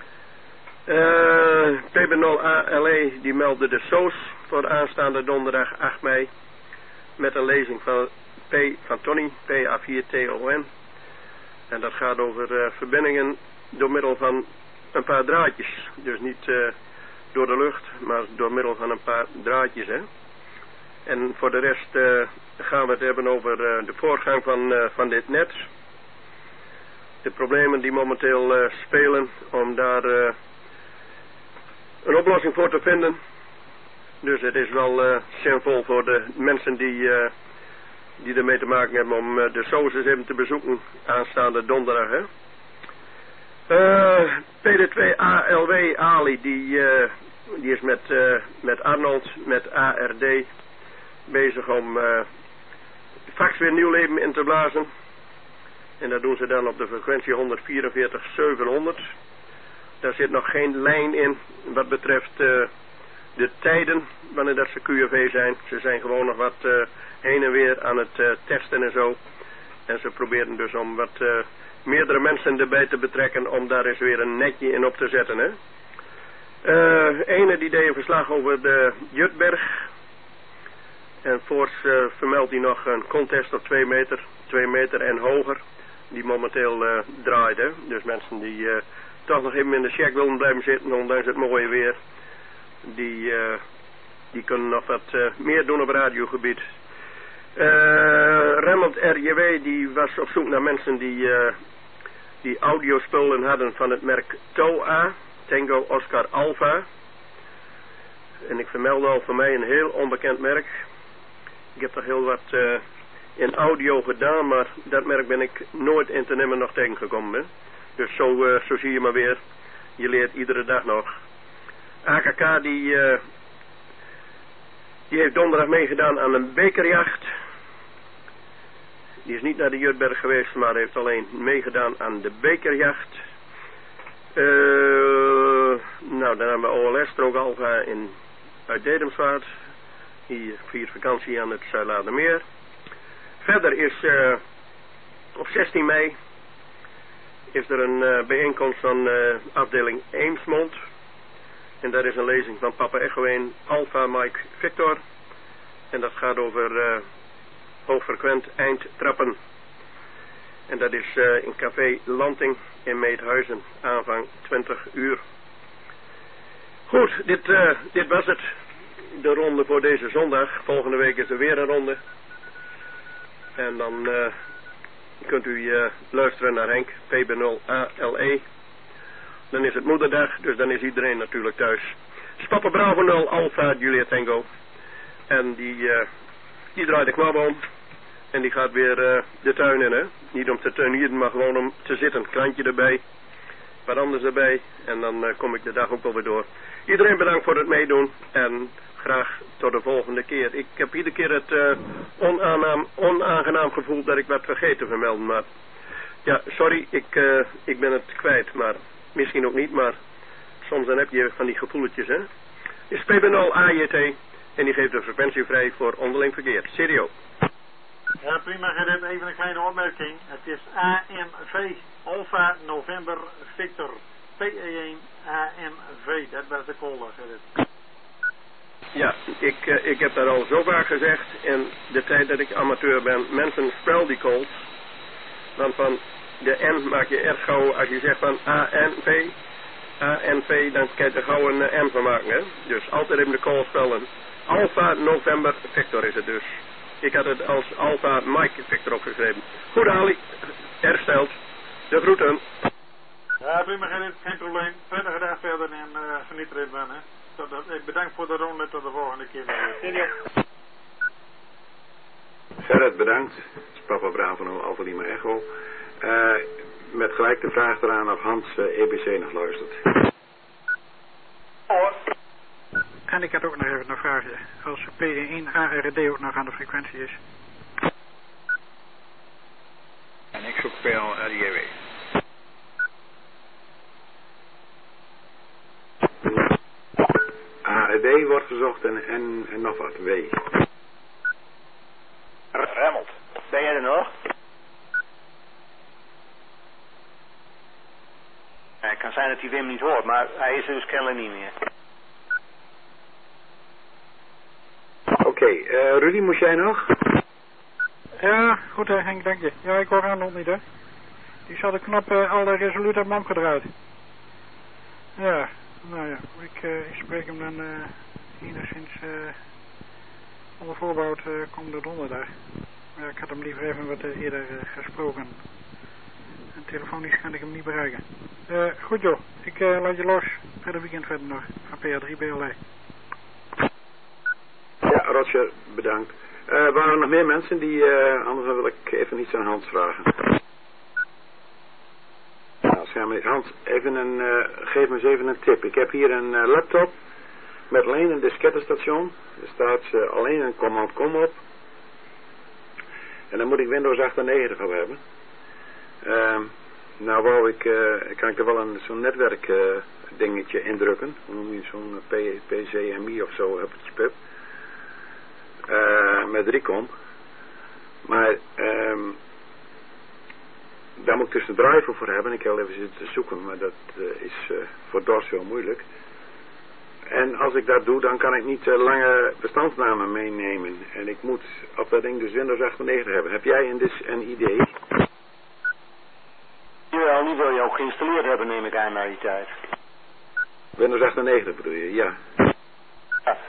PB0ALE die meldde de SOS voor aanstaande donderdag 8 mei met een lezing van P van Tony, PA4TON. En dat gaat over verbindingen door middel van een paar draadjes. Dus niet door de lucht, maar door middel van een paar draadjes. Hè. En voor de rest gaan we het hebben over de voortgang van dit net. De problemen die momenteel spelen om daar een oplossing voor te vinden. Dus het is wel zinvol voor de mensen die ermee te maken hebben om de SOS eens even te bezoeken aanstaande donderdag. Hè. PD2ALW Ali die is met Arnold, met ARD bezig om fax weer nieuw leven in te blazen. En dat doen ze dan op de frequentie 144.700. Daar zit nog geen lijn in wat betreft de tijden wanneer dat ze QFV zijn. Ze zijn gewoon nog wat heen en weer aan het testen en zo. En ze proberen dus om wat meerdere mensen erbij te betrekken om daar eens weer een netje in op te zetten. Hè. Ene die deed een verslag over de Jutberg. En voorts vermeldt hij nog een contest op 2 meter en hoger. Die momenteel draait. Hè. Dus mensen die toch nog even in de check willen blijven zitten, ondanks het mooie weer. Die kunnen nog wat meer doen op radiogebied. Remmelt RJW die was op zoek naar mensen die audiospullen hadden van het merk TOA, Tango Oscar Alpha. En ik vermeldde al voor mij een heel onbekend merk. Ik heb toch heel wat in audio gedaan, maar dat merk ben ik nooit in te nemen nog tegengekomen. Hè? Dus zo zie je maar weer. Je leert iedere dag nog. AKK die heeft donderdag meegedaan aan een bekerjacht. Die is niet naar de Jutberg geweest, maar heeft alleen meegedaan aan de bekerjacht. Nou, dan hebben we OLS Strook Alpha uit Dedemsvaart. Hier viert vakantie aan het Zuiladermeer. Verder is op 16 mei is er een bijeenkomst van afdeling Eemsmond. En daar is een lezing van Papa Echo 1 Alpha Mike Victor. En dat gaat over hoogfrequent eindtrappen. En dat is in Café Lanting in Meedhuizen, aanvang 20 uur. Goed, dit was het. De ronde voor deze zondag. Volgende week is er weer een ronde. En dan kunt u luisteren naar Henk, PB0ALE. Dan is het moederdag, dus dan is iedereen natuurlijk thuis. Papa Bravo 0, Alpha, Julia Tango. En die draait de knop om. En die gaat weer de tuin in, hè. Niet om te tuinieren, maar gewoon om te zitten. Krantje erbij. Wat anders erbij. En dan kom ik de dag ook alweer door. Iedereen bedankt voor het meedoen. En graag tot de volgende keer. Ik heb iedere keer het onaangenaam gevoel dat ik wat vergeet te vermelden. Maar ja, sorry, ik ben het kwijt. Maar misschien ook niet, maar soms dan heb je van die gevoeletjes, hè. Is PB0 AJT en die geeft de frequentie vrij voor onderling verkeer. Serio. Ja, prima Gerrit. Even een kleine opmerking. Het is AMV, Alpha November Victor. PE1 AMV, dat was de caller, Gerrit. Ja, ik heb dat al zo vaak gezegd in de tijd dat ik amateur ben. Mensen spel die calls. Want van de N maak je erg gauw, als je zegt van ANV, dan kan je er gauw een M van maken, hè. Dus altijd in de call spellen. Alpha November Victor is het dus. Ik had het als Alpha Mike Victor opgeschreven. Goed Ali, hersteld. De groeten. Ja, prima Gerrit, geen probleem. Prettige dag verder en geniet er even van, hè. Bedankt voor de ronde, tot de volgende keer. Gerrit, bedankt. Papa Bravo Alpha Lima Echo. Met gelijk de vraag eraan of Hans EBC nog luistert. En ik had ook nog even een vraagje. Als PE1 ARD ook nog aan de frequentie is. En ik zoek PLRJW. ARD wordt gezocht en nog wat, W. Remmelt. Ben jij er nog? Ja, het kan zijn dat hij Wim niet hoort, maar hij is er dus kennelijk niet meer. Oké, Rudy, moest jij nog? Ja, goed hè Henk, dank je. Ja, ik hoor aan nog niet hè. Die zal de knop al resoluut uit mijn gedraaid. Ja, nou ja, ik spreek hem dan enigszins onder voorbouw komende donderdag. Ja, ik had hem liever even wat eerder gesproken. En telefonisch kan ik hem niet bereiken. Goed joh, ik laat je los. Verder weekend verder nog. Van PA3 BLE. Ja, Roger, bedankt. Waren er nog meer mensen die, anders wil ik even iets aan Hans vragen. Nou, scherm niet. Hans, geef me eens even een tip. Ik heb hier een laptop met alleen een diskettenstation. Er staat alleen een command-com op. En dan moet ik Windows 98 op hebben. Nou kan ik er wel zo'n netwerk dingetje indrukken. Hoe noem je zo'n PCMI of zo, huppetje pup. Met Recon. Maar daar moet ik dus een driver voor hebben. Ik heb al even zitten zoeken, maar dat is voor DOS heel moeilijk. En als ik dat doe, dan kan ik niet lange bestandsnamen meenemen. En ik moet op dat ding dus Windows 98 hebben. Heb jij een idee? Jawel, die wil je ook geïnstalleerd hebben, neem ik aan, na die tijd. Windows 98 bedoel je, ja. Ja,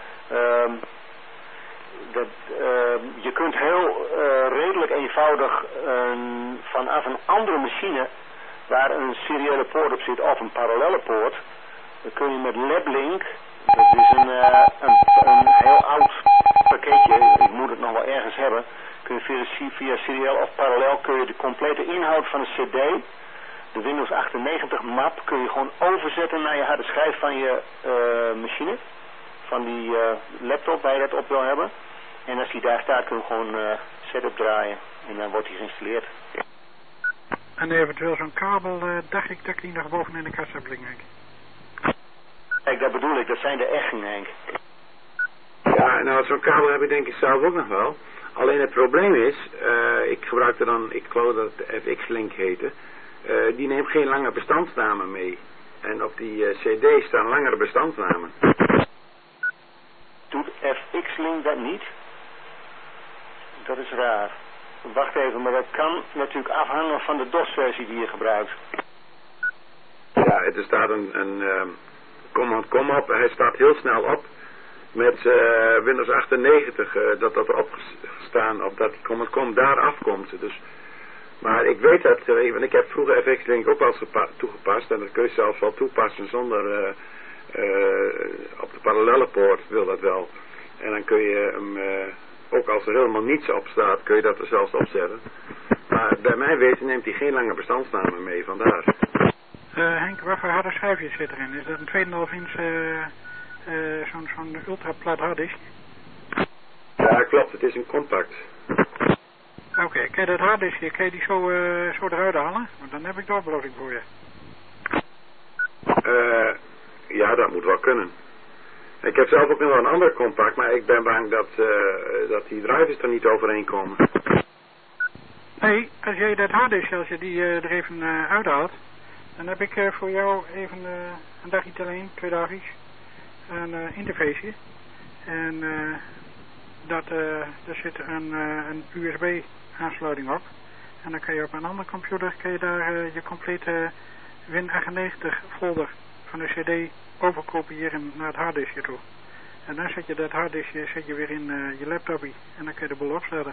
je kunt heel redelijk eenvoudig vanaf een andere machine waar een seriële poort op zit of een parallelle poort, dan kun je met LabLink, dat is een heel oud pakketje, ik moet het nog wel ergens hebben, kun je via serieel of parallel kun je de complete inhoud van een CD, de Windows 98 map, kun je gewoon overzetten naar je harde schijf van je machine, van die laptop waar je dat op wil hebben. En als die daar staat, kun je gewoon setup draaien en dan wordt die geïnstalleerd. En eventueel zo'n kabel, dacht ik dat die nog boven in de kast heb liggen, Henk. Kijk, dat bedoel ik, dat zijn de echten, Henk. Ja, nou zo'n kabel heb ik denk ik zelf ook nog wel. Alleen het probleem is, ik gebruikte dan, ik geloof dat het FX-Link heette, die neemt geen lange bestandsnamen mee. En op die CD staan langere bestandsnamen. Doet FX-Link dat niet? Dat is raar. Wacht even, maar dat kan natuurlijk afhangen van de DOS-versie die je gebruikt. Ja, er staat een command com op. Hij staat heel snel op. Met Windows 98 dat erop gestaan op dat die command com daar afkomt. Dus, maar ik weet dat, want ik heb vroeger FX Link ook wel eens toegepast. En dat kun je zelfs wel toepassen zonder op de parallelle poort wil dat wel. En dan kun je hem, ook als er helemaal niets op staat, kun je dat er zelfs opzetten. Maar bij mijn weten neemt hij geen lange bestandsnamen mee, vandaar. Henk, wat voor harde schijfjes zit erin? Is dat een 2,5 inch zo'n ultraplat harddisk? Ja, klopt, het is een compact. Oké, kan je dat harddiskje, kan je die zo eruit halen? Want dan heb ik de oplossing voor je. Ja, dat moet wel kunnen. Ik heb zelf ook nog wel een ander compact, maar ik ben bang dat die drivers er niet overheen komen. Nee, als jij dat harddisk, als je die er even uithaalt, dan heb ik voor jou even een dagje alleen, 2 dagjes, een interfaceje. En daar zit een USB aansluiting op. En dan kan je op een andere computer daar je complete Win98 folder van de CD overkopiëren naar het harddiskje toe. En dan zet je dat harddiskje weer in je laptopje en dan kun je de boel opzetten.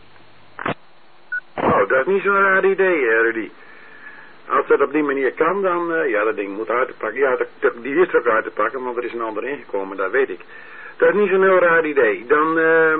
Oh, dat is niet zo'n raar idee, Rudy. Als dat op die manier kan, dan, ja, dat ding moet uit te pakken. Ja, die is er ook uit te pakken, want er is een ander ingekomen, dat weet ik. Dat is niet zo'n heel raar idee. Dan,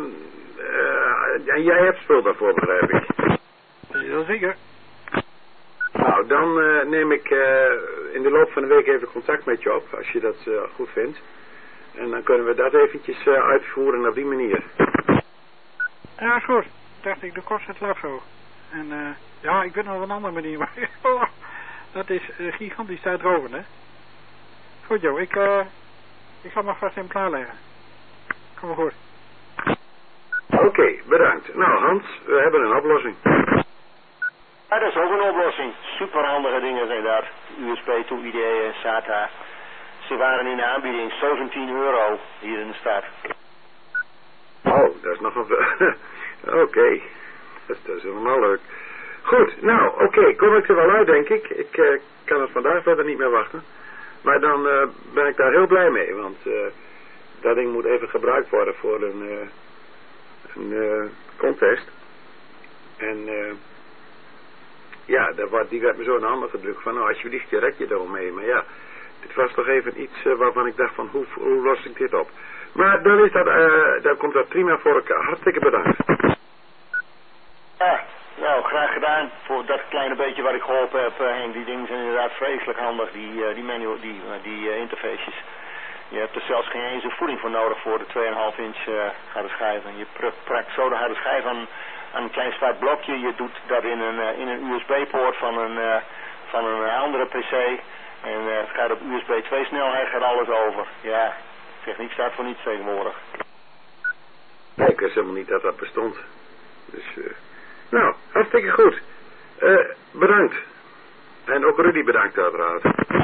en jij hebt spul daarvoor, begrijp ik. Heel zeker. Nou, dan neem ik in de loop van de week even contact met je op, als je dat goed vindt. En dan kunnen we dat eventjes uitvoeren op die manier. Ja, is goed. Dacht ik, de kost het laf zo. En ja, ik weet nog een andere manier, maar dat is gigantisch tijdrovend, hè. Goed, joh, ik ga maar vast in klaarleggen. Kom maar goed. Oké, bedankt. Nou, Hans, we hebben een oplossing. Ja, dat is ook een oplossing. Superhandige dingen zijn dat. USB to IDE en SATA. Ze waren in de aanbieding €17 hier in de stad. Oh, dat is nog een... Oké. Dat is helemaal leuk. Goed, nou, oké, kom ik er wel uit, denk ik. Ik kan het vandaag verder niet meer wachten. Maar dan ben ik daar heel blij mee, want dat ding moet even gebruikt worden voor een contest. En ja, die werd me zo in de handen gedrukt van, nou, alsjeblieft, je red je er wel mee. Maar ja, dit was toch even iets waarvan ik dacht van, hoe los ik dit op? Maar dan is dat, dan komt dat prima voor elkaar. Hartstikke bedankt. Ja, nou, graag gedaan voor dat kleine beetje wat ik geholpen heb, Henk. Die dingen zijn inderdaad vreselijk handig, die interfaces. Je hebt er zelfs geen eens een voeding voor nodig voor de 2,5 inch harde schijf. En je prakt zo de harde schijf aan een klein zwart blokje. Je doet dat in een USB-poort van een andere PC. En het gaat op USB 2 snelheid, gaat alles over. Ja, techniek staat voor niets tegenwoordig. Nee, ik wist helemaal niet dat dat bestond. Dus, nou, hartstikke goed. Bedankt. En ook Rudy bedankt uiteraard.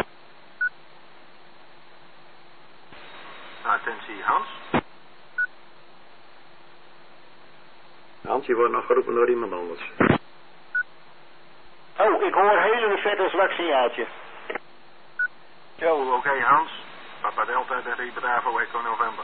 Attentie, Hans. Hans, je wordt nog geroepen door iemand anders. Oh, ik hoor een hele vette zwak signaaltje. Yo, oké, Hans. Papa Delta, de Bravo, Echo November.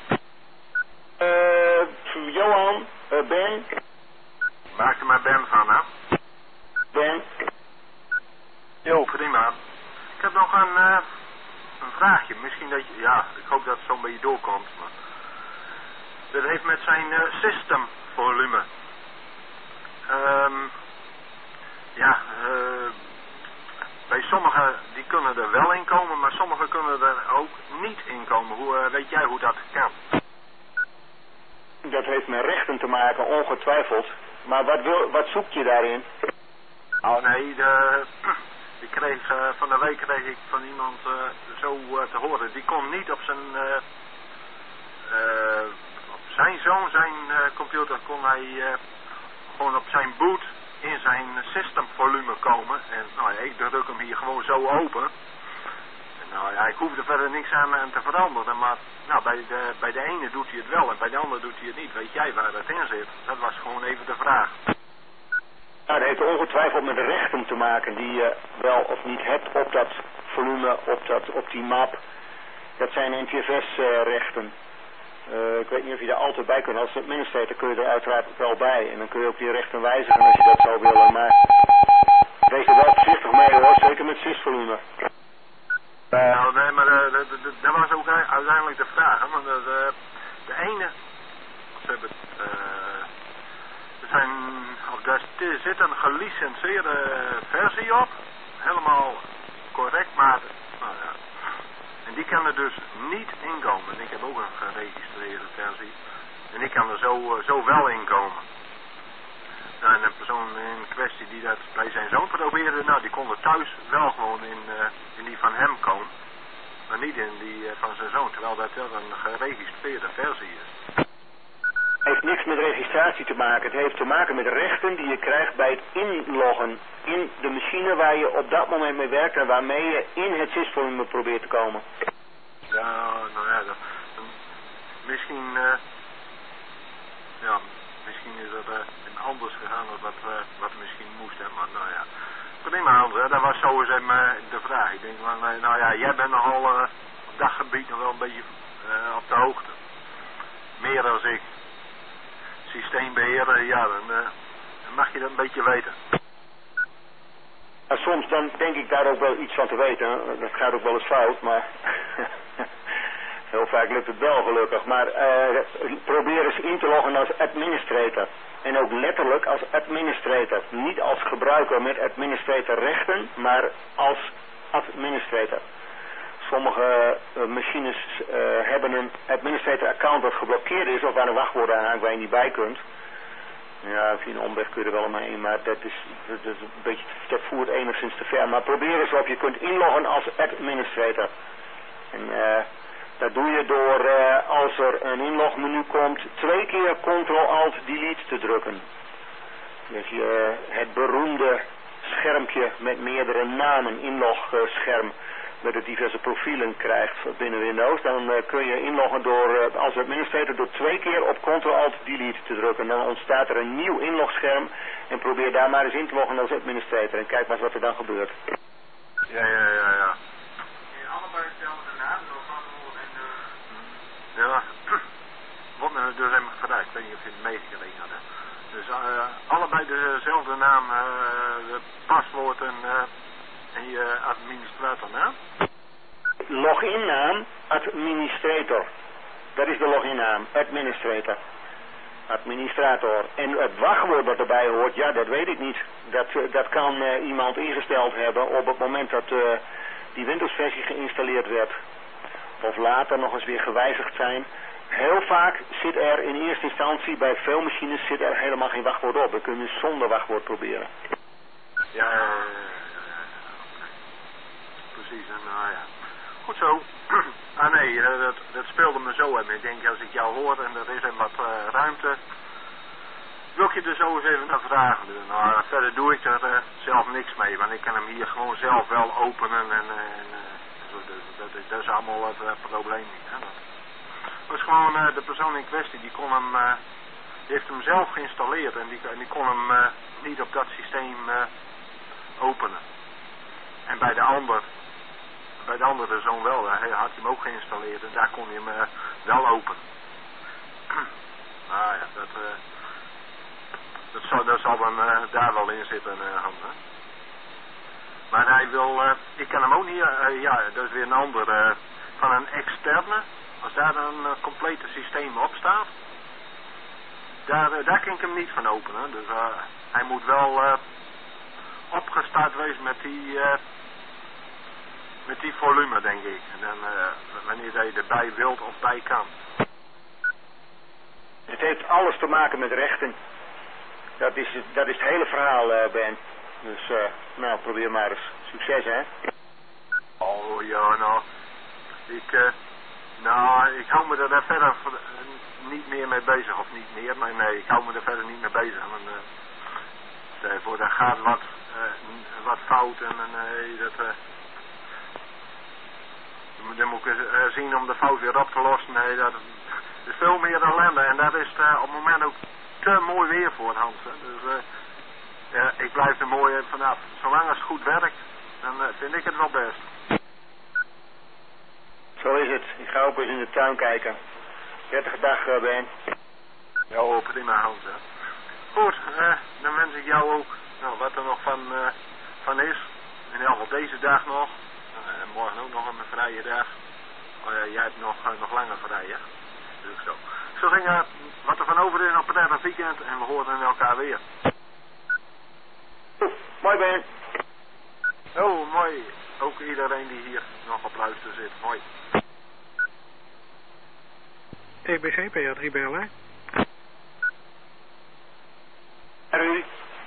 Johan, Ben. Maak er maar Ben van, hè? Ben. Jo, prima. Ik heb nog een vraagje. Misschien dat je... Ja, ik hoop dat het zo'n beetje doorkomt. Maar dat heeft met zijn systemvolume. Bij sommigen die kunnen er wel in komen, maar sommigen kunnen er ook niet in komen. Weet jij hoe dat kan? Dat heeft met rechten te maken, ongetwijfeld. Maar wat zoek je daarin? Oh nee, van de week kreeg ik van iemand zo te horen. Die kon niet op zijn zoon, zijn computer, kon hij gewoon op zijn boot in zijn systemvolume komen. En nou ja, ik druk hem hier gewoon zo open. En, nou ja, ik hoef er verder niks aan te veranderen. Maar nou, bij de ene doet hij het wel en bij de andere doet hij het niet. Weet jij waar dat in zit? Dat was gewoon even de vraag. heeft ongetwijfeld met de rechten te maken die je wel of niet hebt op dat volume, op die map. Dat zijn NTFS-rechten. Ik weet niet of je daar altijd bij kunt. Als administrator kun je er uiteraard wel bij. En dan kun je ook die rechten wijzigen als je dat zou willen. Maar wees er wel voorzichtig mee hoor, zeker met sysvolume. Nou, nee, maar dat was ook uiteindelijk de vraag. Hè? Want de ene, ze hebben, daar zit een gelicenseerde versie op. Helemaal correct, maar nou ja. En die kan er dus niet inkomen. En ik heb ook een geregistreerde versie. En ik kan er zo wel inkomen. Nou, en een persoon in kwestie die dat bij zijn zoon probeerde, nou die kon er thuis wel gewoon in die van hem komen. Maar niet in die van zijn zoon, terwijl dat wel een geregistreerde versie is. Het heeft niks met registratie te maken. Het heeft te maken met rechten die je krijgt bij het inloggen in de machine waar je op dat moment mee werkt en waarmee je in het sysvolume probeert te komen. Ja, nou ja, misschien is dat anders gegaan dan wat misschien moest, hè, maar nou ja. Prima Hans, hè, dat was zo eens de vraag. Ik denk van, nou ja, jij bent nogal op dat gebied nog wel een beetje op de hoogte. Meer dan ik. Systeembeheerder, ja, dan mag je dat een beetje weten. Ja, soms dan denk ik daar ook wel iets van te weten. Hè. Dat gaat ook wel eens fout, maar heel vaak lukt het wel gelukkig. Maar probeer eens in te loggen als administrator. En ook letterlijk als administrator. Niet als gebruiker met administrator rechten, maar als administrator. Sommige machines hebben een administrator account dat geblokkeerd is of waar een wachtwoord aan hangt waar je niet bij kunt. Ja, via een omweg kun je er wel omheen, maar dat is een beetje, dat voert enigszins te ver. Maar probeer eens of je kunt inloggen als administrator. En dat doe je door als er een inlogmenu komt 2 keer Ctrl-Alt-Delete te drukken. Dus je het beroemde schermpje met meerdere namen, inlogscherm, met de diverse profielen krijgt binnen Windows, dan kun je inloggen door als administrator door 2 keer op Ctrl-Alt-Delete te drukken. Dan ontstaat er een nieuw inlogscherm en probeer daar maar eens in te loggen als administrator en kijk maar eens wat er dan gebeurt. Ja. Allebei hetzelfde naam, ja, wordt me dus helemaal gelijk. Ik weet niet of je het meegekregen had. Dus allebei dezelfde naam, de paswoord en je administratornaam? Loginnaam, administrator. Dat is de loginnaam, administrator. Administrator. En het wachtwoord dat erbij hoort, ja, dat weet ik niet. Dat kan iemand ingesteld hebben op het moment dat die Windows-versie geïnstalleerd werd. Of later nog eens weer gewijzigd zijn. Heel vaak zit er in eerste instantie bij veel machines zit er helemaal geen wachtwoord op. Dan kun je zonder wachtwoord proberen. Ja. Precies, en nou ja. Goed zo. Nee, dat speelde me zo en ik denk als ik jou hoor en er is er wat ruimte, wil ik je er zo eens even naar vragen. Nou, verder doe ik er zelf niks mee, want ik kan hem hier gewoon zelf wel openen en dat is allemaal het probleem niet. Hè. Dat was gewoon de persoon in kwestie, die heeft hem zelf geïnstalleerd en die kon hem niet op dat systeem openen. En bij de andere zoon wel, hij had hem ook geïnstalleerd en daar kon hij hem wel openen. Nou ja, dat zal dan daar wel in zitten, Hans. Hè. Maar hij wil, ik kan hem ook niet, ja, dat is weer een ander, van een externe, als daar een complete systeem op staat, daar kan ik hem niet van openen. Dus hij moet wel opgestart wezen met die volume, denk ik. En dan, wanneer hij erbij wilt of bij kan. Het heeft alles te maken met rechten. Dat is het hele verhaal, Ben. Dus, nou, probeer maar eens. Succes, hè? Oh, ja, nou. Ik hou me er verder niet meer mee bezig. Of niet meer, maar nee, ik hou me er verder niet mee bezig. Want, daar gaat wat fout en dan moet ik zien om de fout weer op te lossen. Nee, dat is veel meer ellende. En dat is op het moment ook te mooi weer voor Hans. Hè. Dus ik blijf er mooi vanaf. Zolang als het goed werkt, dan vind ik het wel best. Zo is het. Ik ga ook eens in de tuin kijken. Prettige dag, Ben. Ja, prima, Hans. Hè. Goed, dan wens ik jou ook wat er nog van is. In ieder geval deze dag nog. En morgen ook nog een vrije dag. Oh ja, jij hebt nog langer vrij, hè? Dat is ook zo. Ik zou zeggen, wat er van over is, een prettig weekend en we horen elkaar weer. Mooi, Ben. Oh, mooi. Ook iedereen die hier nog op luisteren zit. Mooi. EBC PA3 BLR. Rudy.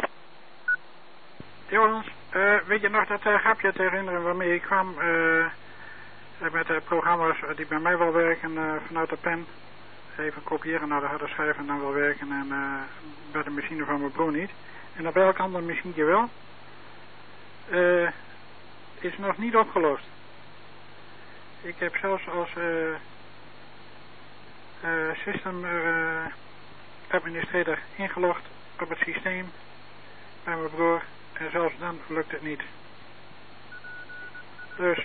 Jongens, weet je nog dat grapje te herinneren waarmee ik kwam met de programma's die bij mij wel werken vanuit de pen. Even kopiëren naar de harde schijf en dan wel werken en bij de machine van mijn broer niet. En op elk ander machientje wel. Is nog niet opgelost. Ik heb zelfs als system administrator ingelogd op het systeem bij mijn broer en zelfs dan lukt het niet. Dus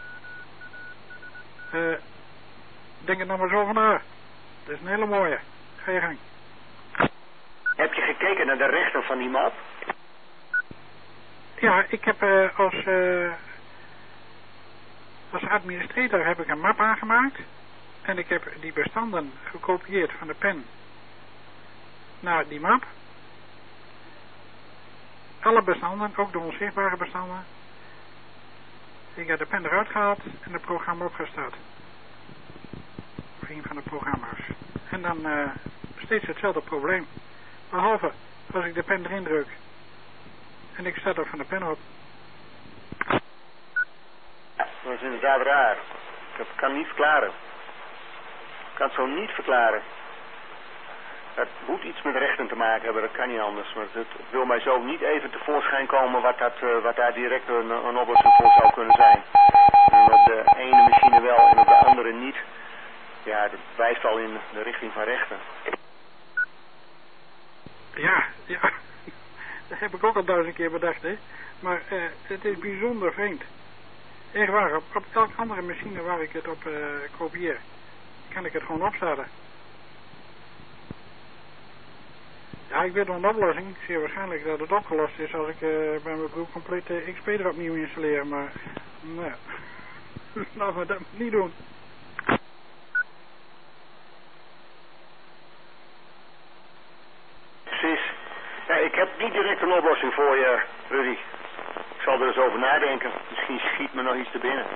denk er nog maar zo van na. Dat is een hele mooie. Ga je gang. Heb je gekeken naar de rechter van die map? Ja, ik heb als administrator heb ik een map aangemaakt. En ik heb die bestanden gekopieerd van de pen naar die map. Alle bestanden, ook de onzichtbare bestanden. Ik heb de pen eruit gehaald en het programma opgestart. Of een van de programma's. En dan steeds hetzelfde probleem. Behalve als ik de pen erin druk. En ik start er van de pen op. Dat is inderdaad raar. Ik kan het niet verklaren. Ik kan het zo niet verklaren. Het moet iets met rechten te maken hebben, dat kan niet anders. Maar het wil mij zo niet even tevoorschijn komen wat daar direct een oplossing voor zou kunnen zijn. En op de ene machine wel en op de andere niet. Ja, dat wijst al in de richting van rechten. Ja. Dat heb ik ook al 1000 keer bedacht, hè. Maar het is bijzonder vreemd. Echt waar, op elke andere machine waar ik het op kopieer, kan ik het gewoon opstarten. Ja, ik weet wel een oplossing. Zeer waarschijnlijk dat het opgelost is als ik bij mijn broer compleet XP er opnieuw installeren, maar nee. Laten we dat niet doen. Precies. Ja, ik heb niet direct een oplossing voor je, Rudy. Ik zal er eens over nadenken. Misschien schiet me nog iets te binnen.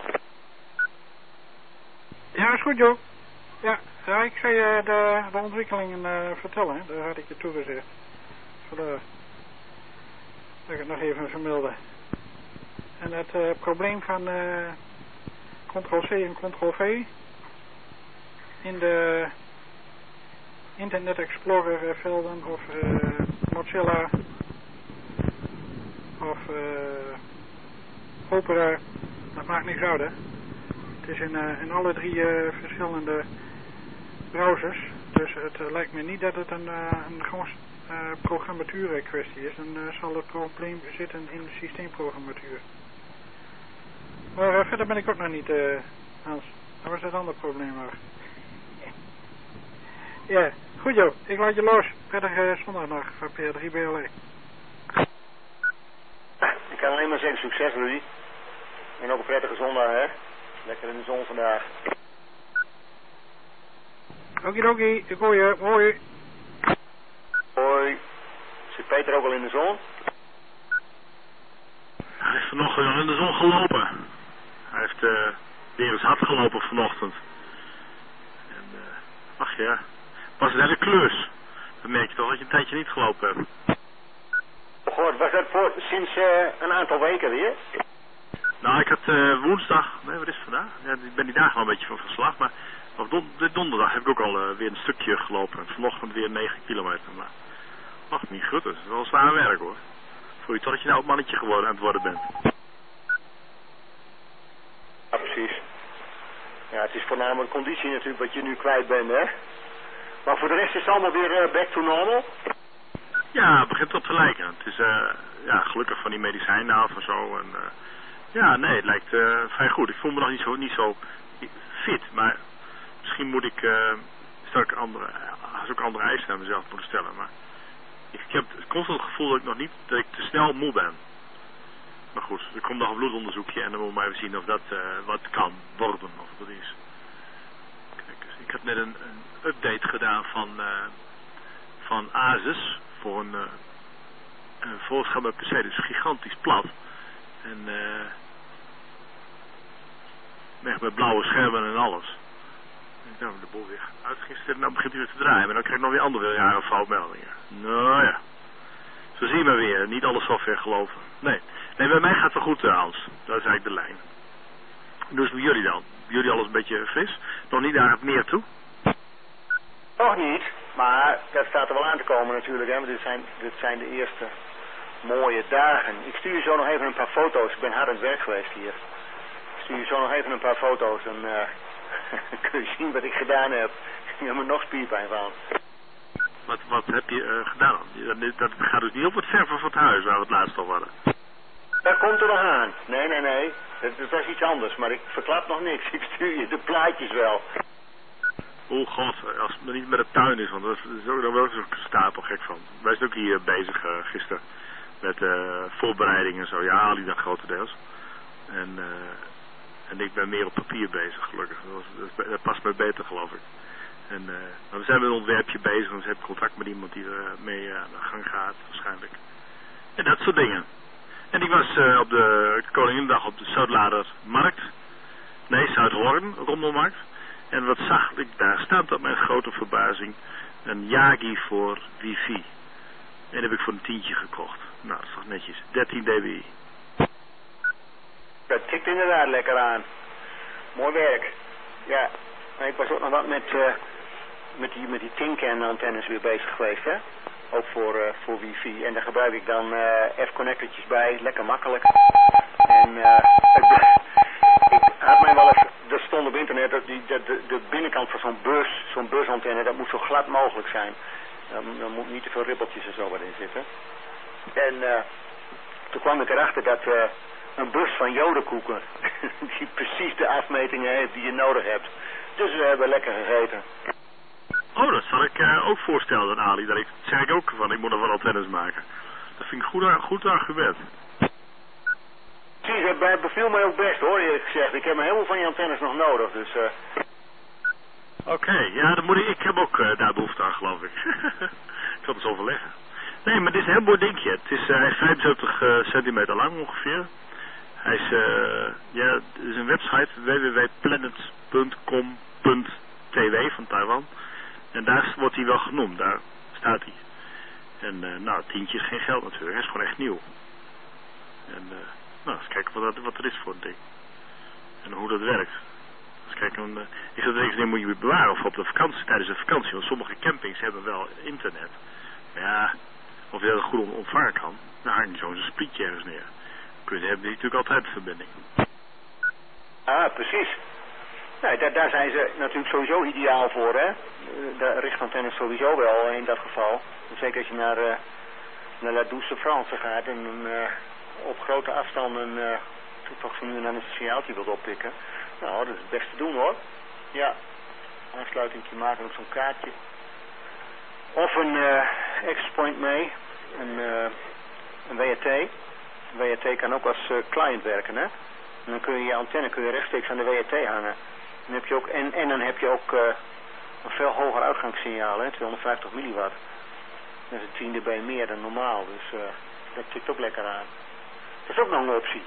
Ja, is goed, joh. Ja, ik zou je de ontwikkelingen vertellen, hè. Daar had ik je toegezegd. Vandaar dat ik het nog even vermelde. En het probleem van Ctrl-C en Ctrl-V in de Internet Explorer velden of Mozilla of Opera, dat maakt niks uit, hè. Het is in alle drie verschillende browsers, dus het lijkt me niet dat het een programmatuur kwestie is. Dan zal het probleem zitten in de systeemprogrammatuur. Maar verder ben ik ook nog niet, Hans. Dat was het andere probleem maar. Ja, goed joh. Ik laat je los. Prettige zondag nog van PA3 BLR. Ik kan alleen maar zeggen succes, Rudy. En ook een prettige zondag, hè. Lekker in de zon vandaag. Okidoki, ik hoor je. Hoi. Hoi. Zit Peter ook al in de zon? Hij heeft vanochtend al in de zon gelopen. Hij heeft weer eens hard gelopen vanochtend. En ach ja, was het hele klus. Dan merk je toch dat je een tijdje niet gelopen hebt. Goh, was dat sinds een aantal weken weer? Nou, ik had woensdag, nee, wat is het vandaag? Ja, ik ben die dagen al een beetje van verslag, maar op donderdag heb ik ook al weer een stukje gelopen. En vanochtend weer 9 kilometer. Maar ach, niet goed, dat is wel zwaar werk hoor. Voel je toch dat je nou een mannetje geworden aan het worden bent? Ja, precies. Ja, het is voornamelijk conditie natuurlijk wat je nu kwijt bent, hè. Maar voor de rest is het allemaal weer back to normal. Ja, het begint op te lijken. Het is ja, gelukkig van die medicijnen af en zo. En, ja, nee, het lijkt vrij goed. Ik voel me nog niet zo fit, maar misschien moet ik ook andere eisen aan mezelf moeten stellen. Maar ik heb constant het gevoel dat ik te snel moe ben. Maar goed, er komt nog een bloedonderzoekje en dan moeten we maar even zien of dat wat kan worden of dat is. Kijk, dus ik heb net een update gedaan van ASUS voor een voorscherm PC, dus gigantisch plat. En echt met blauwe schermen en alles. Nou, de boel weer uitgisteren en dan begint hij weer te draaien. Maar dan krijg ik nog weer andere jaren foutmeldingen. Nou ja. Zo zien we weer. Niet alle software geloven. Nee, bij mij gaat het wel goed, Hans. Dat is eigenlijk de lijn. Dus bij jullie dan? Jullie alles een beetje fris? Nog niet naar het meer toe? Nog niet. Maar dat staat er wel aan te komen natuurlijk. Hè? Want dit zijn de eerste mooie dagen. Ik stuur je zo nog even een paar foto's. Ik ben hard aan het werk geweest hier. Ik stuur je zo nog even een paar foto's. En kun je zien wat ik gedaan heb. Ik heb er nog spierpijn van. Wat heb je gedaan? Dat gaat dus niet op het verven van het huis waar we het laatst al hadden. Dat komt er nog aan. Nee. Dat is iets anders. Maar ik verklap nog niks. Ik stuur je de plaatjes wel. Oh god, als het niet met de tuin is, want dat is ook, daar ben ik zo'n stapel gek van. Wij zijn ook hier bezig gisteren met voorbereidingen en zo. Ja, Ali dan grotendeels. En ik ben meer op papier bezig, gelukkig. Dat past mij beter, geloof ik. Maar we zijn met een ontwerpje bezig, dus heb ik contact met iemand die er mee aan de gang gaat, waarschijnlijk. En dat soort dingen. En ik was op de Koninginnedag op de Zuidladermarkt. Nee, Zuidhoorn, Rommelmarkt. En wat zag ik daar? Staat op mijn grote verbazing een Yagi voor wifi. En dat heb ik voor een $10 gekocht. Nou, dat is toch netjes. 13 dBi. Dat tikt inderdaad lekker aan. Mooi werk. Ja, maar ik was ook nog wat met die tin-can antennes weer bezig geweest, hè. Ook voor wifi. En daar gebruik ik dan F-connectortjes bij. Lekker makkelijk. En ik had mij wel eens... Er stond op internet dat de binnenkant van zo'n beursantenne, dat moet zo glad mogelijk zijn. Dan moet niet te veel ribbeltjes en zo wat in zitten. En toen kwam ik erachter dat een bus van jodenkoeken, die precies de afmetingen heeft die je nodig hebt. Dus we hebben lekker gegeten. Oh, dat zal ik ook voorstellen aan Ali. Dat zeg ik ook van, ik moet nog wel antennes maken. Dat vind ik een goed argument. Precies, het beviel mij ook best hoor, eerlijk gezegd. Ik heb een heleboel van die antennes nog nodig, dus... Oké, ja, dan moet ik heb ook daar behoefte aan, geloof ik. Ik zal het eens overleggen. Nee, maar dit is een heel mooi dingetje. Het is 75 centimeter lang ongeveer. Hij is, het is een website www.planet.com.tw van Taiwan. En daar wordt hij wel genoemd, daar staat hij. En nou, $10 is geen geld natuurlijk, hij is gewoon echt nieuw. En nou, eens kijken wat er is voor een ding. En hoe dat werkt. Eens kijken, is dat een ding moet je bewaren of op de vakantie, tijdens de vakantie. Want sommige campings hebben wel internet. Maar ja, of je dat goed ontvangen kan, dan hang je zo'n splietje ergens neer. Kunnen hebben die natuurlijk altijd verbinding. Ah, precies. Nou, daar zijn ze natuurlijk sowieso ideaal voor, hè. De richtantennes sowieso wel in dat geval. Zeker als je naar La Douce France gaat en op grote afstanden toch zo nu en dan een signaaltje wilt oppikken. Nou, dat is het beste doen hoor. Ja, aansluitingje maken op zo'n kaartje. Of een access point mee, een WRT. WRT kan ook als client werken, hè. En dan kun je antenne rechtstreeks aan de WRT hangen. Dan heb je ook, en dan heb je ook een veel hoger uitgangssignaal, hè, 250 milliwatt. Dat is een 10 dB meer dan normaal, dus dat tikt ook lekker aan. Dat is ook nog een optie.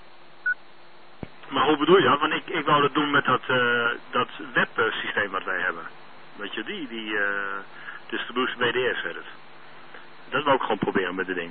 Maar hoe bedoel je dat? Want ik wou dat doen met dat websysteem wat wij hebben. Weet je, die distributie BDS heet het. Dat wou ik gewoon proberen met dit ding.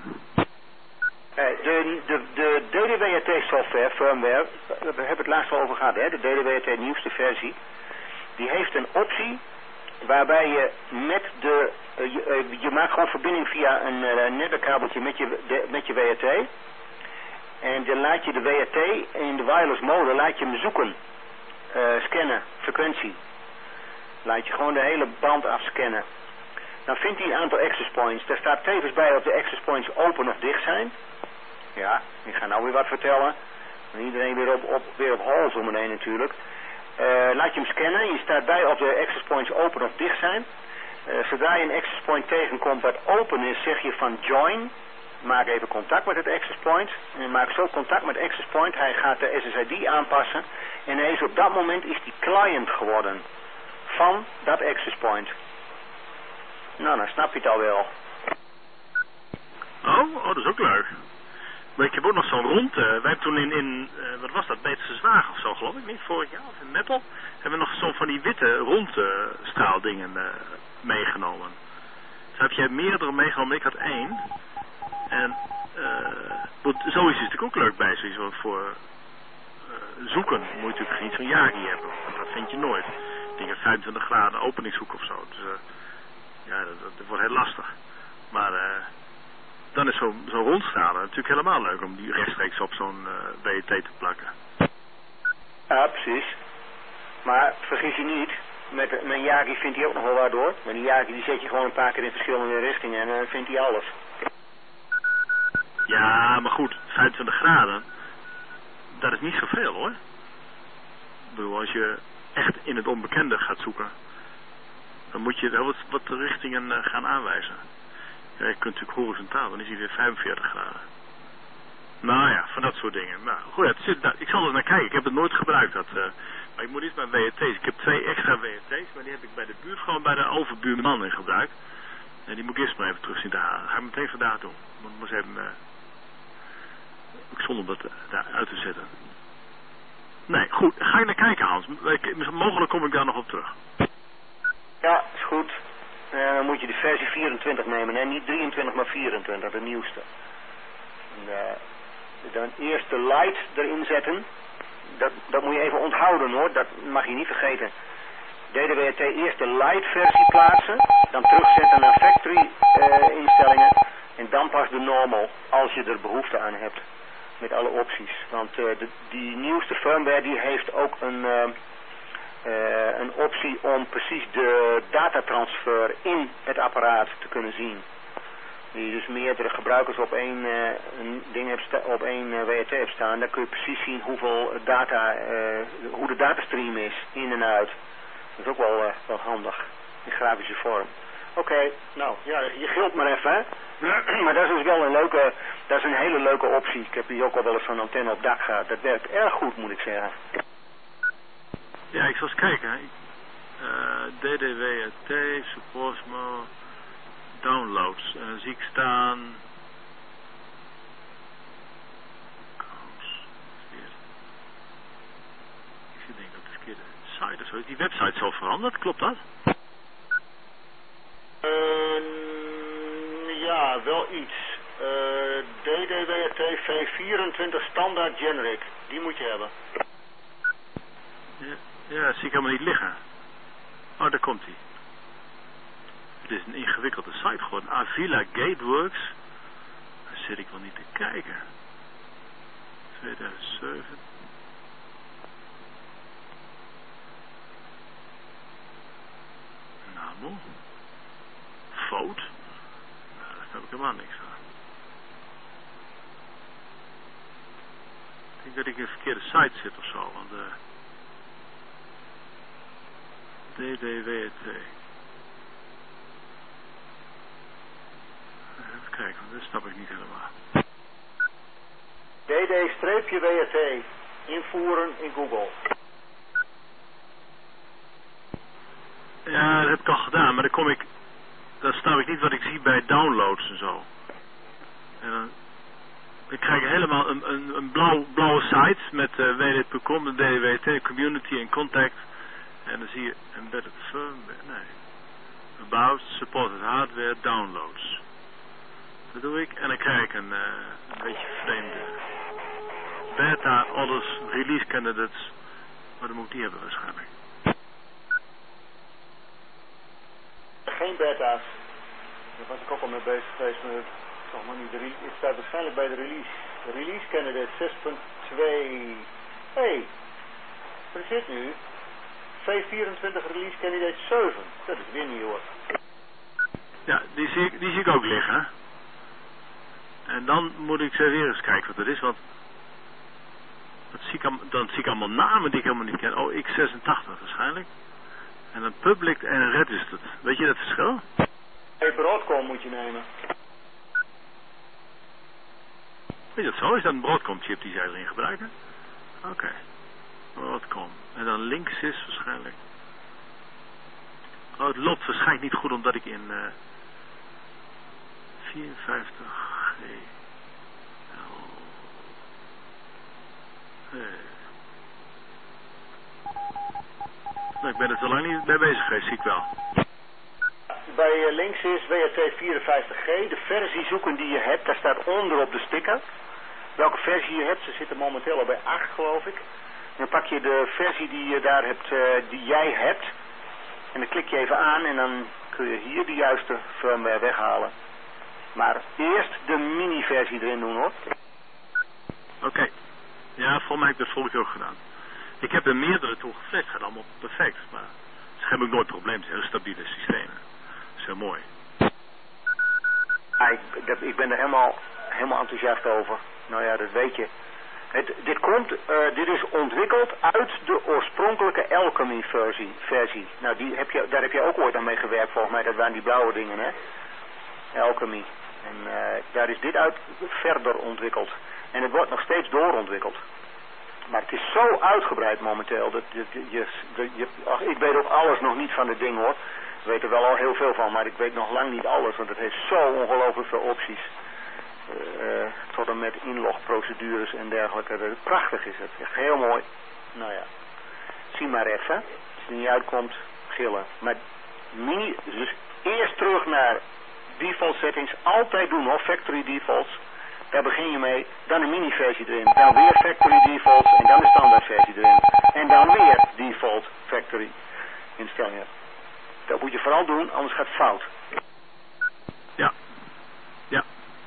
De DDWRT software, firmware, daar hebben we het laatst al over gehad, hè? De DDWRT nieuwste versie, die heeft een optie waarbij je met je maakt gewoon verbinding via een netwerkkabeltje met je WRT. En dan laat je de WRT in de wireless mode, laat je hem zoeken, scannen, frequentie. Laat je gewoon de hele band afscannen. Dan vindt hij een aantal access points. Daar staat tevens bij of de access points open of dicht zijn. Ja, ik ga nou weer wat vertellen. En iedereen weer op hol zo meteen natuurlijk. Laat je hem scannen. Je staat bij of de access points open of dicht zijn. Zodra je een access point tegenkomt wat open is, zeg je van join. Maak even contact met het access point. En maak zo contact met access point. Hij gaat de SSID aanpassen. En hij is op dat moment is die client geworden. Van dat access point. Nou, dan snap je het al wel. Oh, dat is ook leuk. Maar ik heb ook nog zo'n rond. Wij hebben toen in wat was dat, Beterse Zwaag of zo, geloof ik niet, vorig jaar, of in Meppel, hebben we nog zo'n van die witte rondstraaldingen meegenomen. Dus heb jij meerdere meegenomen, ik had 1. En zoiets is natuurlijk ook leuk bij, zoiets voor zoeken. Moet je natuurlijk geen zo'n Yagi hebben, want dat vind je nooit. Ik denk 25 graden openingshoek of zo. Dus ja, dat wordt heel lastig. Maar dan is zo'n rondstralen natuurlijk helemaal leuk om die rechtstreeks op zo'n WET te plakken. Ja, precies. Maar vergis je niet, met een Yagi vindt hij ook nog wel wat door. Met een Yagi die zet je gewoon een paar keer in verschillende richtingen en dan vindt hij alles. Ja, maar goed, 25 graden, dat is niet zoveel hoor. Ik bedoel, als je echt in het onbekende gaat zoeken, dan moet je wel wat richtingen gaan aanwijzen. Ja, je kunt natuurlijk horizontaal, dan is hij weer 45 graden. Nou ja, van dat soort dingen. Nou, goed, ik zal er naar kijken. Ik heb het nooit gebruikt. Maar ik moet iets met WET's. Ik heb 2 extra WET's, maar die heb ik bij de buurt gewoon bij de overbuurman in gebruikt. En die moet ik eerst maar even terug zien te halen. Ga ik meteen vandaag doen. Moet eens even, ik zonder dat daar uit te zetten. Nee, goed. Ga je naar kijken, Hans. Mogelijk kom ik daar nog op terug. Ja, is goed. Dan moet je de versie 24 nemen. Hè? Niet 23, maar 24. De nieuwste. En, dan eerst de light erin zetten. Dat moet je even onthouden hoor. Dat mag je niet vergeten. DDWT eerst de light versie plaatsen. Dan terugzetten naar factory instellingen. En dan pas de normal. Als je er behoefte aan hebt. Met alle opties. Want die nieuwste firmware die heeft ook een optie om precies de datatransfer in het apparaat te kunnen zien. Die dus meerdere gebruikers op één op één WET hebt staan. Dan kun je precies zien hoeveel data, hoe de datastream is, in en uit. Dat is ook wel handig, in grafische vorm. Oké, nou, ja, je gilt maar even, hè. Maar dat is dus wel dat is een hele leuke optie. Ik heb hier ook al wel eens zo'n antenne op dak gehad. Dat werkt erg goed, moet ik zeggen. Ja, ik zal eens kijken. DDWT, support mode, downloads. En dan zie ik staan... Ik denk dat de verkeerde site of zo is. Die website zo veranderd, klopt dat? Ja, wel iets. DDWT V24 standaard generic. Die moet je hebben. Ja, dat zie ik helemaal niet liggen. Oh, daar komt hij. Het is een ingewikkelde site geworden. Avila Gateworks. Daar zit ik wel niet te kijken. 2007. Namo. Fout. Nou, daar heb ik helemaal niks aan. Ik denk dat ik in een verkeerde site zit of zo, want DDWT. Even kijken, want dat snap ik niet helemaal. DD-WT. Invoeren in Google. Ja, dat heb ik al gedaan, maar dan snap ik niet wat ik zie bij downloads en zo. En dan krijg je helemaal een blauwe site met www.com, DDWT, community en contact. En dan zie je embedded firmware, nee. About, supported hardware, downloads. Dat doe ik en dan krijg ik een beetje vreemde beta, others, release candidates. Maar dan moet ik die hebben waarschijnlijk. Geen beta's. Daar was ik ook al mee bezig geweest met toch maar niet de release. Het staat waarschijnlijk bij de release. De release candidate 6.2. Hé, wat is dit nu? V24 release candidate 7. Dat is weer niet hoor. Ja, die zie ik ook liggen. En dan moet ik weer eens kijken wat het is, want dan zie ik allemaal namen die ik helemaal niet ken. Oh, X86 waarschijnlijk. En een public en registered. Weet je dat verschil? Broadcom moet je nemen. Is dat zo? Is dat een Broadcom chip die zij erin gebruiken? Oké. Broadcom. En dan links is waarschijnlijk. Oh, het loopt waarschijnlijk niet goed omdat ik in 54G. Nou, ik ben er zo lang niet mee bezig geweest, zie ik wel. Bij links is WRT54G. De versie zoeken die je hebt, daar staat onder op de sticker. Welke versie je hebt, ze zitten momenteel al bij 8 geloof ik. Dan pak je de versie die je daar hebt, die jij hebt. En dan klik je even aan en dan kun je hier de juiste firmware weghalen. Maar eerst de mini-versie erin doen hoor. Oké. Ja, voor mij heb ik dat vorige ook gedaan. Ik heb er meerdere toe geflasht, gaat allemaal perfect. Maar ze hebben ook nooit problemen, het zijn heel stabiele systemen. Dat is heel mooi. Ik ben er helemaal enthousiast over. Nou ja, dat weet je. Dit is ontwikkeld uit de oorspronkelijke Alchemy versie. Nou, daar heb je ook ooit aan mee gewerkt volgens mij. Dat waren die blauwe dingen, hè? Alchemy. En daar is dit uit verder ontwikkeld. En het wordt nog steeds doorontwikkeld. Maar het is zo uitgebreid momenteel. Ik weet ook alles nog niet van dit ding hoor. Ik weet er wel al heel veel van, maar ik weet nog lang niet alles. Want het heeft zo ongelooflijk veel opties. Tot en met inlogprocedures en dergelijke. Prachtig is het. Echt heel mooi. Nou ja. Zie maar even. Als het er niet uitkomt, gillen. Maar dus eerst terug naar default settings. Altijd doen hoor. Factory defaults. Daar begin je mee. Dan een mini versie erin. Dan weer factory defaults. En dan de standaard versie erin. En dan weer default factory instellingen. Dat moet je vooral doen, anders gaat het fout. Ja. Ja.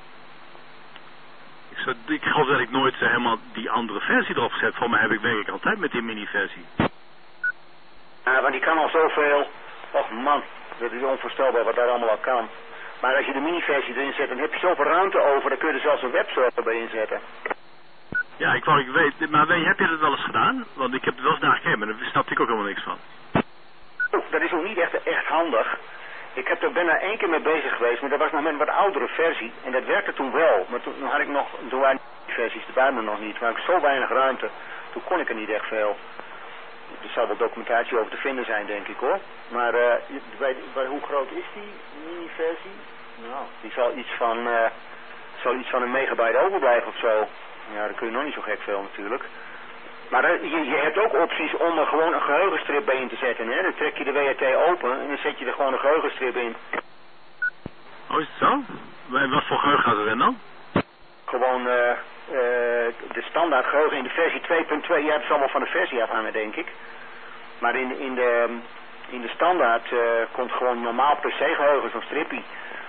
Ik geloof dat ik nooit helemaal die andere versie erop zet. Voor mij werk ik altijd met die mini versie. Ja, want die kan al zoveel. Och man, dat is onvoorstelbaar wat daar allemaal al kan. Maar als je de mini-versie erin zet, dan heb je zoveel ruimte over, dan kun je er zelfs een webserver bij inzetten. Ja, ik weet, maar heb je dat wel eens gedaan? Want ik heb het wel eens nagekeken, maar daar snapte ik ook helemaal niks van. Dat is nog niet echt handig. Ik ben er 1 keer mee bezig geweest, maar dat was nog met een wat oudere versie. En dat werkte toen wel, maar toen waren die versies erbij me nog niet. Maar ik had zo weinig ruimte, toen kon ik er niet echt veel. Er zal wel documentatie over te vinden zijn, denk ik hoor. Maar bij hoe groot is die mini-versie? Nou, die zal iets van een megabyte overblijven of zo. Ja, daar kun je nog niet zo gek veel natuurlijk. Maar je hebt ook opties om er gewoon een geheugenstrip bij in te zetten. Hè? Dan trek je de WRT open en dan zet je er gewoon een geheugenstrip in. Oh, is het zo? En wat voor geheugen gaat erin dan? Gewoon de standaard geheugen in de versie 2.2. Ja, het zal wel van de versie afhangen, denk ik. Maar in de standaard komt gewoon normaal PC-geheugen, zo'n strippie.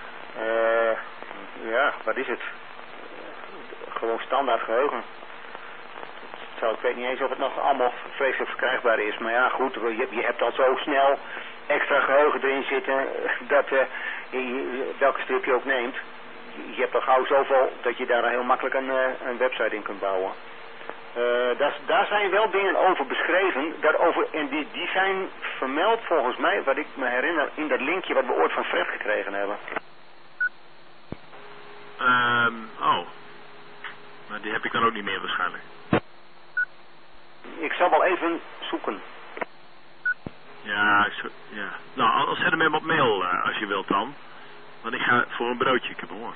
Ja, wat is het? Gewoon standaard geheugen. Ik weet niet eens of het nog allemaal vreselijk verkrijgbaar is. Maar ja, goed, je hebt al zo snel extra geheugen erin zitten dat welke strip je ook neemt. Je hebt al gauw zoveel dat je daar heel makkelijk een website in kunt bouwen. Daar zijn wel dingen over beschreven. En die zijn vermeld volgens mij, wat ik me herinner, in dat linkje wat we ooit van Fred gekregen hebben. Oh. Maar die heb ik dan ook niet meer waarschijnlijk. Ik zal wel even zoeken. Ja. Nou, zet hem even op mail als je wilt dan. Want ik ga voor een broodje, ik heb hoor.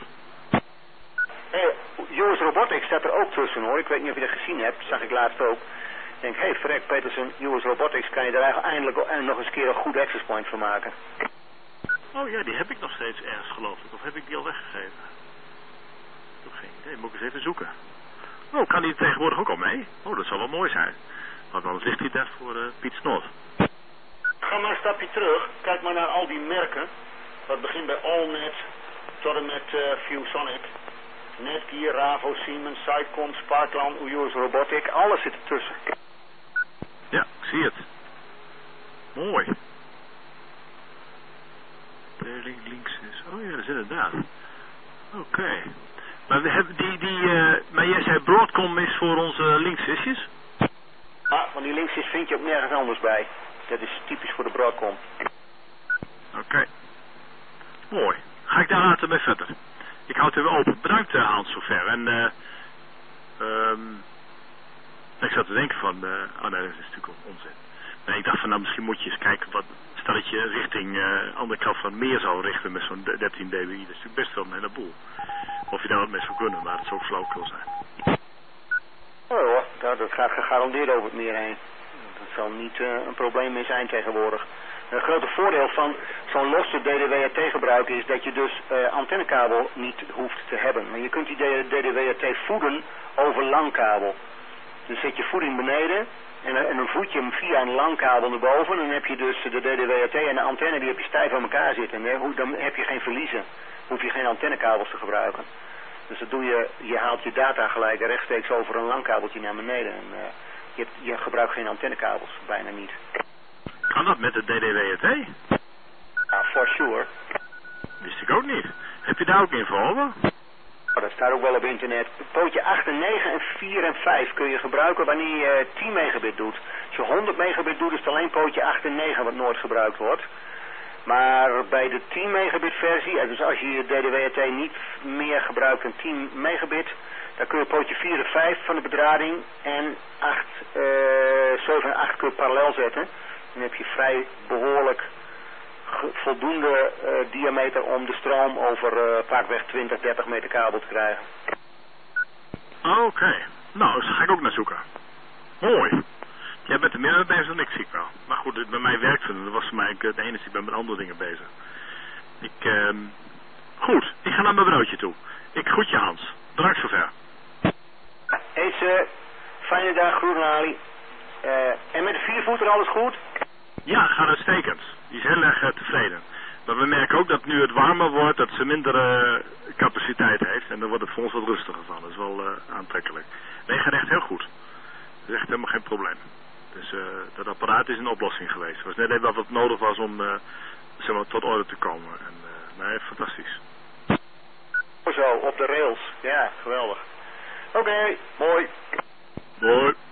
US Robotics staat er ook tussen hoor. Ik weet niet of je dat gezien hebt, zag ik laatst ook. Ik denk, Frek Petersen, US Robotics, kan je er eigenlijk eindelijk nog eens een keer een goed access point van maken. Oh ja, die heb ik nog steeds ergens geloof ik. Of heb ik die al weggegeven? Ik heb geen idee, moet ik eens even zoeken. Oh, kan die tegenwoordig ook al mee? Oh, dat zal wel mooi zijn. Want anders ligt hij daar voor Piet Snot. Ga maar een stapje terug. Kijk maar naar al die merken. Dat begint bij Allnet tot en met ViewSonic. Netgear, Ravo, Siemens, Sitecom, Sparkland, US Robotic. Alles zit ertussen. Ja, ik zie het. Mooi. Links is... Oh ja, dat is inderdaad. Oké. Maar we hebben maar jij zei Broadcom is voor onze linksvisjes? Ah, want die linksvis vind je ook nergens anders bij. Dat is typisch voor de Broadcom. Oké. Mooi. Ga ik daar later mee verder. Ik houd het even open. Bedankt Hans zover. En ik zat te denken van, oh nee, dat is natuurlijk onzin. Nee, ik dacht van nou misschien moet je eens kijken wat, stel dat je richting andere kant van het meer zou richten met zo'n 13 dBi. Dat is natuurlijk best wel een heleboel. Of je daar wat mee zou kunnen, maar het zou ook flauwekul zijn. Oh hoor, dat gaat gegarandeerd over het meer heen. Dat zal niet een probleem meer zijn tegenwoordig. Het grote voordeel van zo'n losse DDWRT gebruiken is dat je dus antennekabel niet hoeft te hebben. Maar je kunt die DDWRT voeden over langkabel. Dus zet je voeding beneden en dan voed je hem via een langkabel naar boven. En dan heb je dus de DDWRT en de antenne die heb je stijf aan elkaar zitten. En dan heb je geen verliezen. Hoef je geen antennekabels te gebruiken. Dus dat doe je haalt je data gelijk rechtstreeks over een langkabeltje naar beneden. En je gebruikt geen antennekabels, bijna niet. Kan dat met de DDWRT? Ja, for sure. Wist ik ook niet. Heb je daar ook info over? Oh, dat staat ook wel op internet. Pootje 8 en 9 en 4 en 5 kun je gebruiken wanneer je 10 megabit doet. Als je 100 megabit doet is het alleen pootje 8 en 9 wat nooit gebruikt wordt. Maar bij de 10 megabit versie, dus als je je DDWRT niet meer gebruikt dan 10 megabit, dan kun je pootje 4 en 5 van de bedrading en 7 en 8 kun je parallel zetten. Dan heb je vrij behoorlijk voldoende diameter om de stroom over pakweg 20, 30 meter kabel te krijgen. Oké. Nou, daar ga ik ook naar zoeken. Mooi. Jij bent er meer mee bezig dan ik, zie ik wel. Maar goed, bij mij werkt het. Dat was voor mij het enige. Ik ben met andere dingen bezig. Goed, ik ga naar mijn broodje toe. Ik groet je Hans. Bedankt zover. Fijne dag, groeten Ali. En met de viervoeter alles goed? Ja, gaat uitstekend. Die is heel erg tevreden. Maar we merken ook dat nu het warmer wordt, dat ze minder capaciteit heeft. En dan wordt het voor ons wat rustiger van. Dat is wel aantrekkelijk. Nee, gaat echt heel goed. Dat is echt helemaal geen probleem. Dus dat apparaat is een oplossing geweest. Het was net even wat nodig was om zeg maar, tot orde te komen. En nee, fantastisch. Zo, op de rails. Ja, geweldig. Oké, mooi. Mooi.